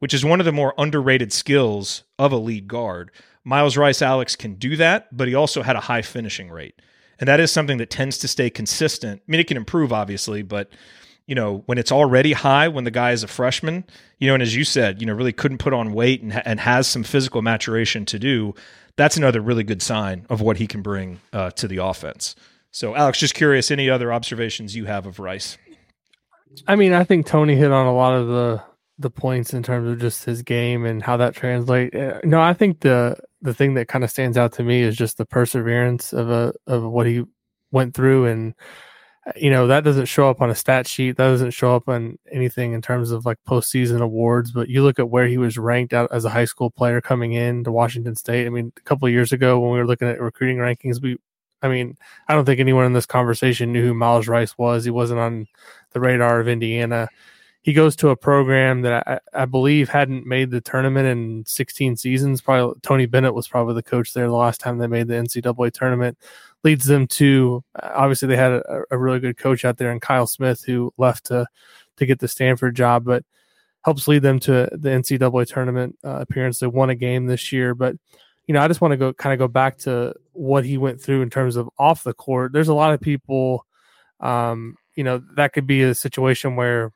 S5: which is one of the more underrated skills of a lead guard. Miles Rice Alex can do that, but he also had a high finishing rate. And that is something that tends to stay consistent. I mean, it can improve, obviously, but when it's already high when the guy is a freshman, and as you said, really couldn't put on weight and has some physical maturation to do, that's another really good sign of what he can bring to the offense. So, Alex, just curious, any other observations you have of Rice?
S8: I mean, I think Tony hit on a lot of the points in terms of just his game and how that translates. No, I think the thing that kind of stands out to me is just the perseverance of what he went through, and that doesn't show up on a stat sheet. That doesn't show up on anything in terms of like postseason awards. But you look at where he was ranked out as a high school player coming in to Washington State. I mean, a couple of years ago when we were looking at recruiting rankings, I don't think anyone in this conversation knew who Miles Rice was. He wasn't on the radar of Indiana. He goes to a program that I believe hadn't made the tournament in 16 seasons. Probably Tony Bennett was probably the coach there the last time they made the NCAA tournament. Leads them to, obviously they had a really good coach out there in Kyle Smith, who left to get the Stanford job, but helps lead them to the NCAA tournament appearance. They won a game this year, but I just want to go back to what he went through in terms of off the court. There's a lot of people, that could be a situation where,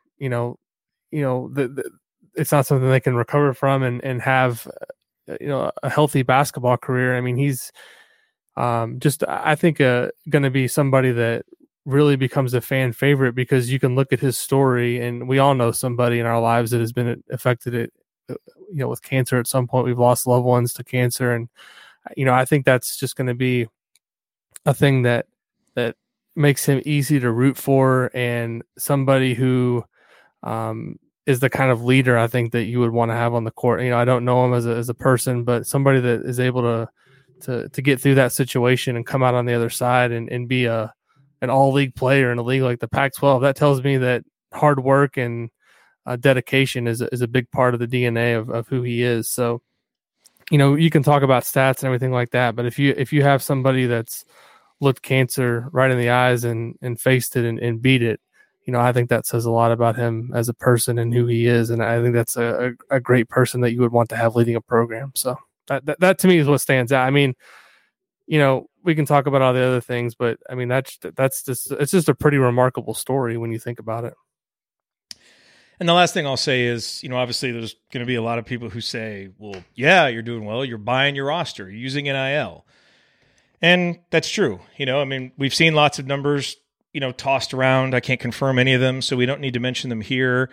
S8: it's not something they can recover from and have, a healthy basketball career. I mean, he's I think going to be somebody that really becomes a fan favorite, because you can look at his story, and we all know somebody in our lives that has been affected with cancer at some point. We've lost loved ones to cancer. And, I think that's just going to be a thing that makes him easy to root for, and somebody who is the kind of leader I think that you would want to have on the court. I don't know him as a person, but somebody that is able to get through that situation and come out on the other side and be an all-league player in a league like the Pac-12. That tells me that hard work and dedication is a big part of the DNA of who he is. So, you can talk about stats and everything like that, but if you have somebody that's looked cancer right in the eyes and faced it and beat it, I think that says a lot about him as a person and who he is. And I think that's a great person that you would want to have leading a program. So that to me is what stands out. I mean, we can talk about all the other things, but I mean, it's just a pretty remarkable story when you think about it.
S5: And the last thing I'll say is, obviously there's going to be a lot of people who say, well, yeah, you're doing well. You're buying your roster, you're using NIL. And that's true. We've seen lots of numbers, tossed around. I can't confirm any of them, so we don't need to mention them here.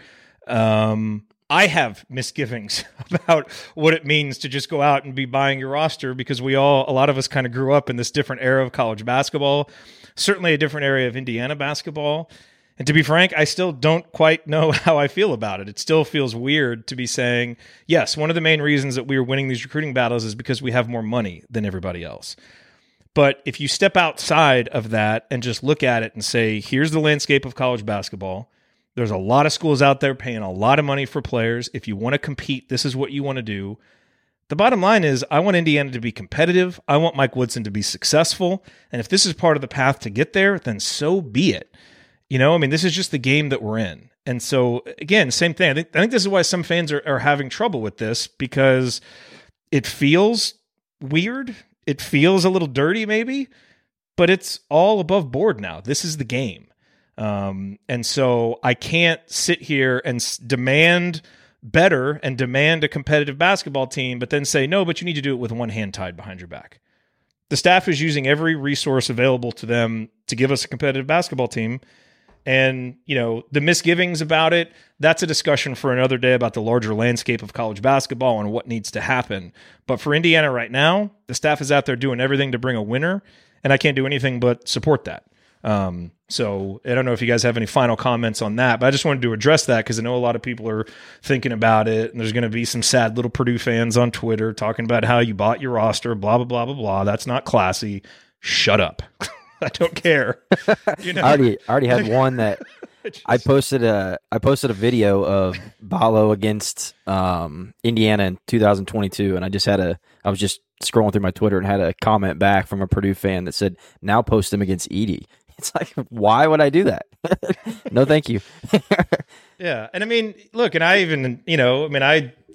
S5: I have misgivings about what it means to just go out and be buying your roster, because a lot of us kind of grew up in this different era of college basketball, certainly a different area of Indiana basketball. And to be frank, I still don't quite know how I feel about it. It still feels weird to be saying, yes, one of the main reasons that we are winning these recruiting battles is because we have more money than everybody else. But if you step outside of that and just look at it and say, here's the landscape of college basketball. There's a lot of schools out there paying a lot of money for players. If you want to compete, this is what you want to do. The bottom line is, I want Indiana to be competitive. I want Mike Woodson to be successful. And if this is part of the path to get there, then so be it. This is just the game that we're in. And so, again, same thing. I think this is why some fans are having trouble with this, because it feels weird. It feels a little dirty maybe, but it's all above board now. This is the game. And so I can't sit here and demand better and demand a competitive basketball team, but then say, no, but you need to do it with one hand tied behind your back. The staff is using every resource available to them to give us a competitive basketball team. And, the misgivings about it, that's a discussion for another day about the larger landscape of college basketball and what needs to happen. But for Indiana right now, the staff is out there doing everything to bring a winner, and I can't do anything but support that. So I don't know if you guys have any final comments on that, but I just wanted to address that because I know a lot of people are thinking about it, and there's going to be some sad little Purdue fans on Twitter talking about how you bought your roster, blah, blah, blah, blah, blah. That's not classy. Shut up. I don't care.
S7: I already had one that I posted a video of Ballo against Indiana in 2022, and I was just scrolling through my Twitter and had a comment back from a Purdue fan that said, now post him against Edey. It's like, why would I do that? No, thank you.
S5: Yeah. And look, and I even, I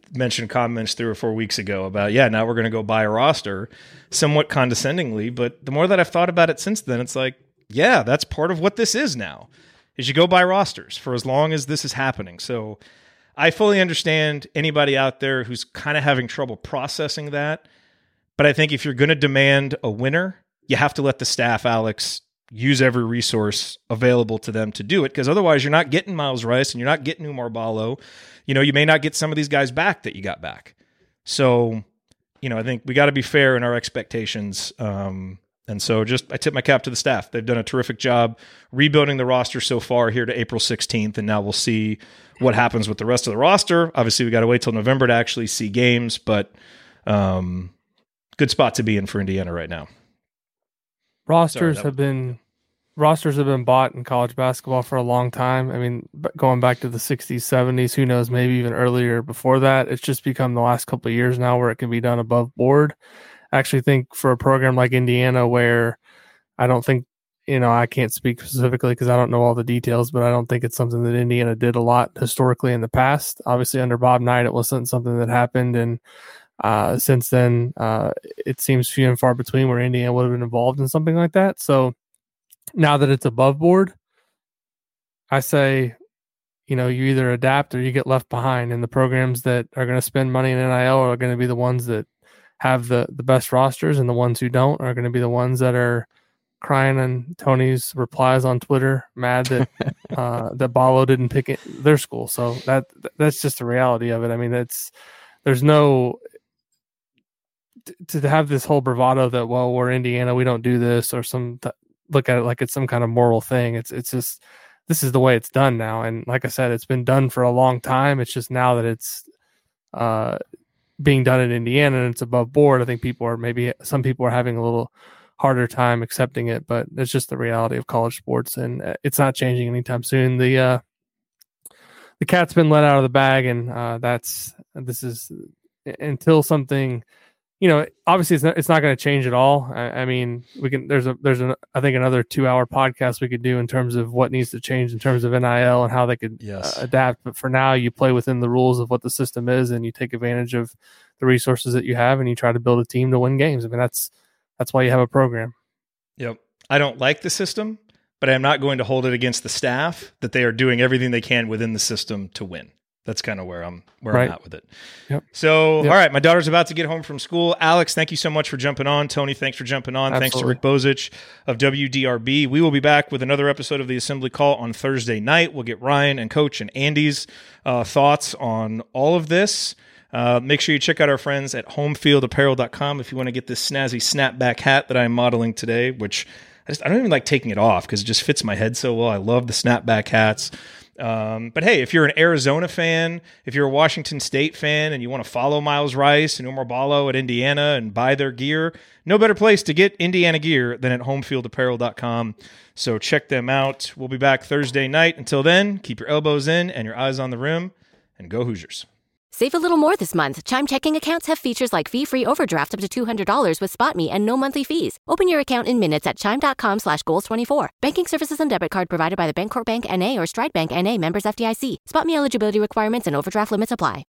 S5: mentioned comments 3 or 4 weeks ago about, now we're going to go buy a roster, somewhat condescendingly. But the more that I've thought about it since then, it's like, yeah, that's part of what this is now, is you go buy rosters for as long as this is happening. So I fully understand anybody out there who's kind of having trouble processing that. But I think if you're going to demand a winner, you have to let the staff, Alex, use every resource available to them to do it, because otherwise you're not getting Miles Rice and you're not getting Umar Ballo. You may not get some of these guys back that you got back. So, I think we got to be fair in our expectations. And so I tip my cap to the staff. They've done a terrific job rebuilding the roster so far here to April 16th. And now we'll see what happens with the rest of the roster. Obviously we got to wait till November to actually see games, but good spot to be in for Indiana right now.
S8: Rosters have been bought in college basketball for a long time. I mean, going back to the 60s, 70s, who knows, maybe even earlier before that. It's just become the last couple of years now where it can be done above board. I actually think for a program like Indiana, where I don't think, I can't speak specifically because I don't know all the details, but I don't think it's something that Indiana did a lot historically in the past. Obviously, under Bob Knight, it wasn't something that happened, and since then, it seems few and far between where Indiana would have been involved in something like that. So now that it's above board, I say, you either adapt or you get left behind. And the programs that are going to spend money in NIL are going to be the ones that have the best rosters, and the ones who don't are going to be the ones that are crying on Tony's replies on Twitter, mad that that Ballo didn't pick their school. So that's just the reality of it. I mean, there's no to have this whole bravado that, well, we're Indiana, we don't do this, or look at it like it's some kind of moral thing. It's just, this is the way it's done now. And like I said, it's been done for a long time. It's just now that it's being done in Indiana and it's above board. I think some people are having a little harder time accepting it, but it's just the reality of college sports, and it's not changing anytime soon. The cat's been let out of the bag, and this is until something, obviously it's not going to change at all. I mean, we can, there's I think another 2-hour podcast we could do in terms of what needs to change in terms of NIL and how they could adapt. But for now, you play within the rules of what the system is, and you take advantage of the resources that you have, and you try to build a team to win games. I mean, that's why you have a program. Yep.
S5: I don't like the system, but I'm not going to hold it against the staff that they are doing everything they can within the system to win. That's kind of where I'm at with it.
S8: Yep.
S5: So, All right, my daughter's about to get home from school. Alex, thank you so much for jumping on. Tony, thanks for jumping on.
S8: Absolutely.
S5: Thanks to Rick Bozich of WDRB. We will be back with another episode of the Assembly Call on Thursday night. We'll get Ryan and Coach and Andy's thoughts on all of this. Make sure you check out our friends at homefieldapparel.com if you want to get this snazzy snapback hat that I'm modeling today, which I don't even like taking it off because it just fits my head so well. I love the snapback hats. But hey, if you're an Arizona fan, if you're a Washington State fan, and you want to follow Miles Rice and Umar Ballo at Indiana and buy their gear, no better place to get Indiana gear than at homefieldapparel.com. So check them out. We'll be back Thursday night. Until then, keep your elbows in and your eyes on the rim, and go Hoosiers.
S11: Save a little more this month. Chime checking accounts have features like fee-free overdraft up to $200 with SpotMe and no monthly fees. Open your account in minutes at chime.com/goals24. Banking services and debit card provided by the Bancorp Bank N.A. or Stride Bank N.A. members FDIC. SpotMe eligibility requirements and overdraft limits apply.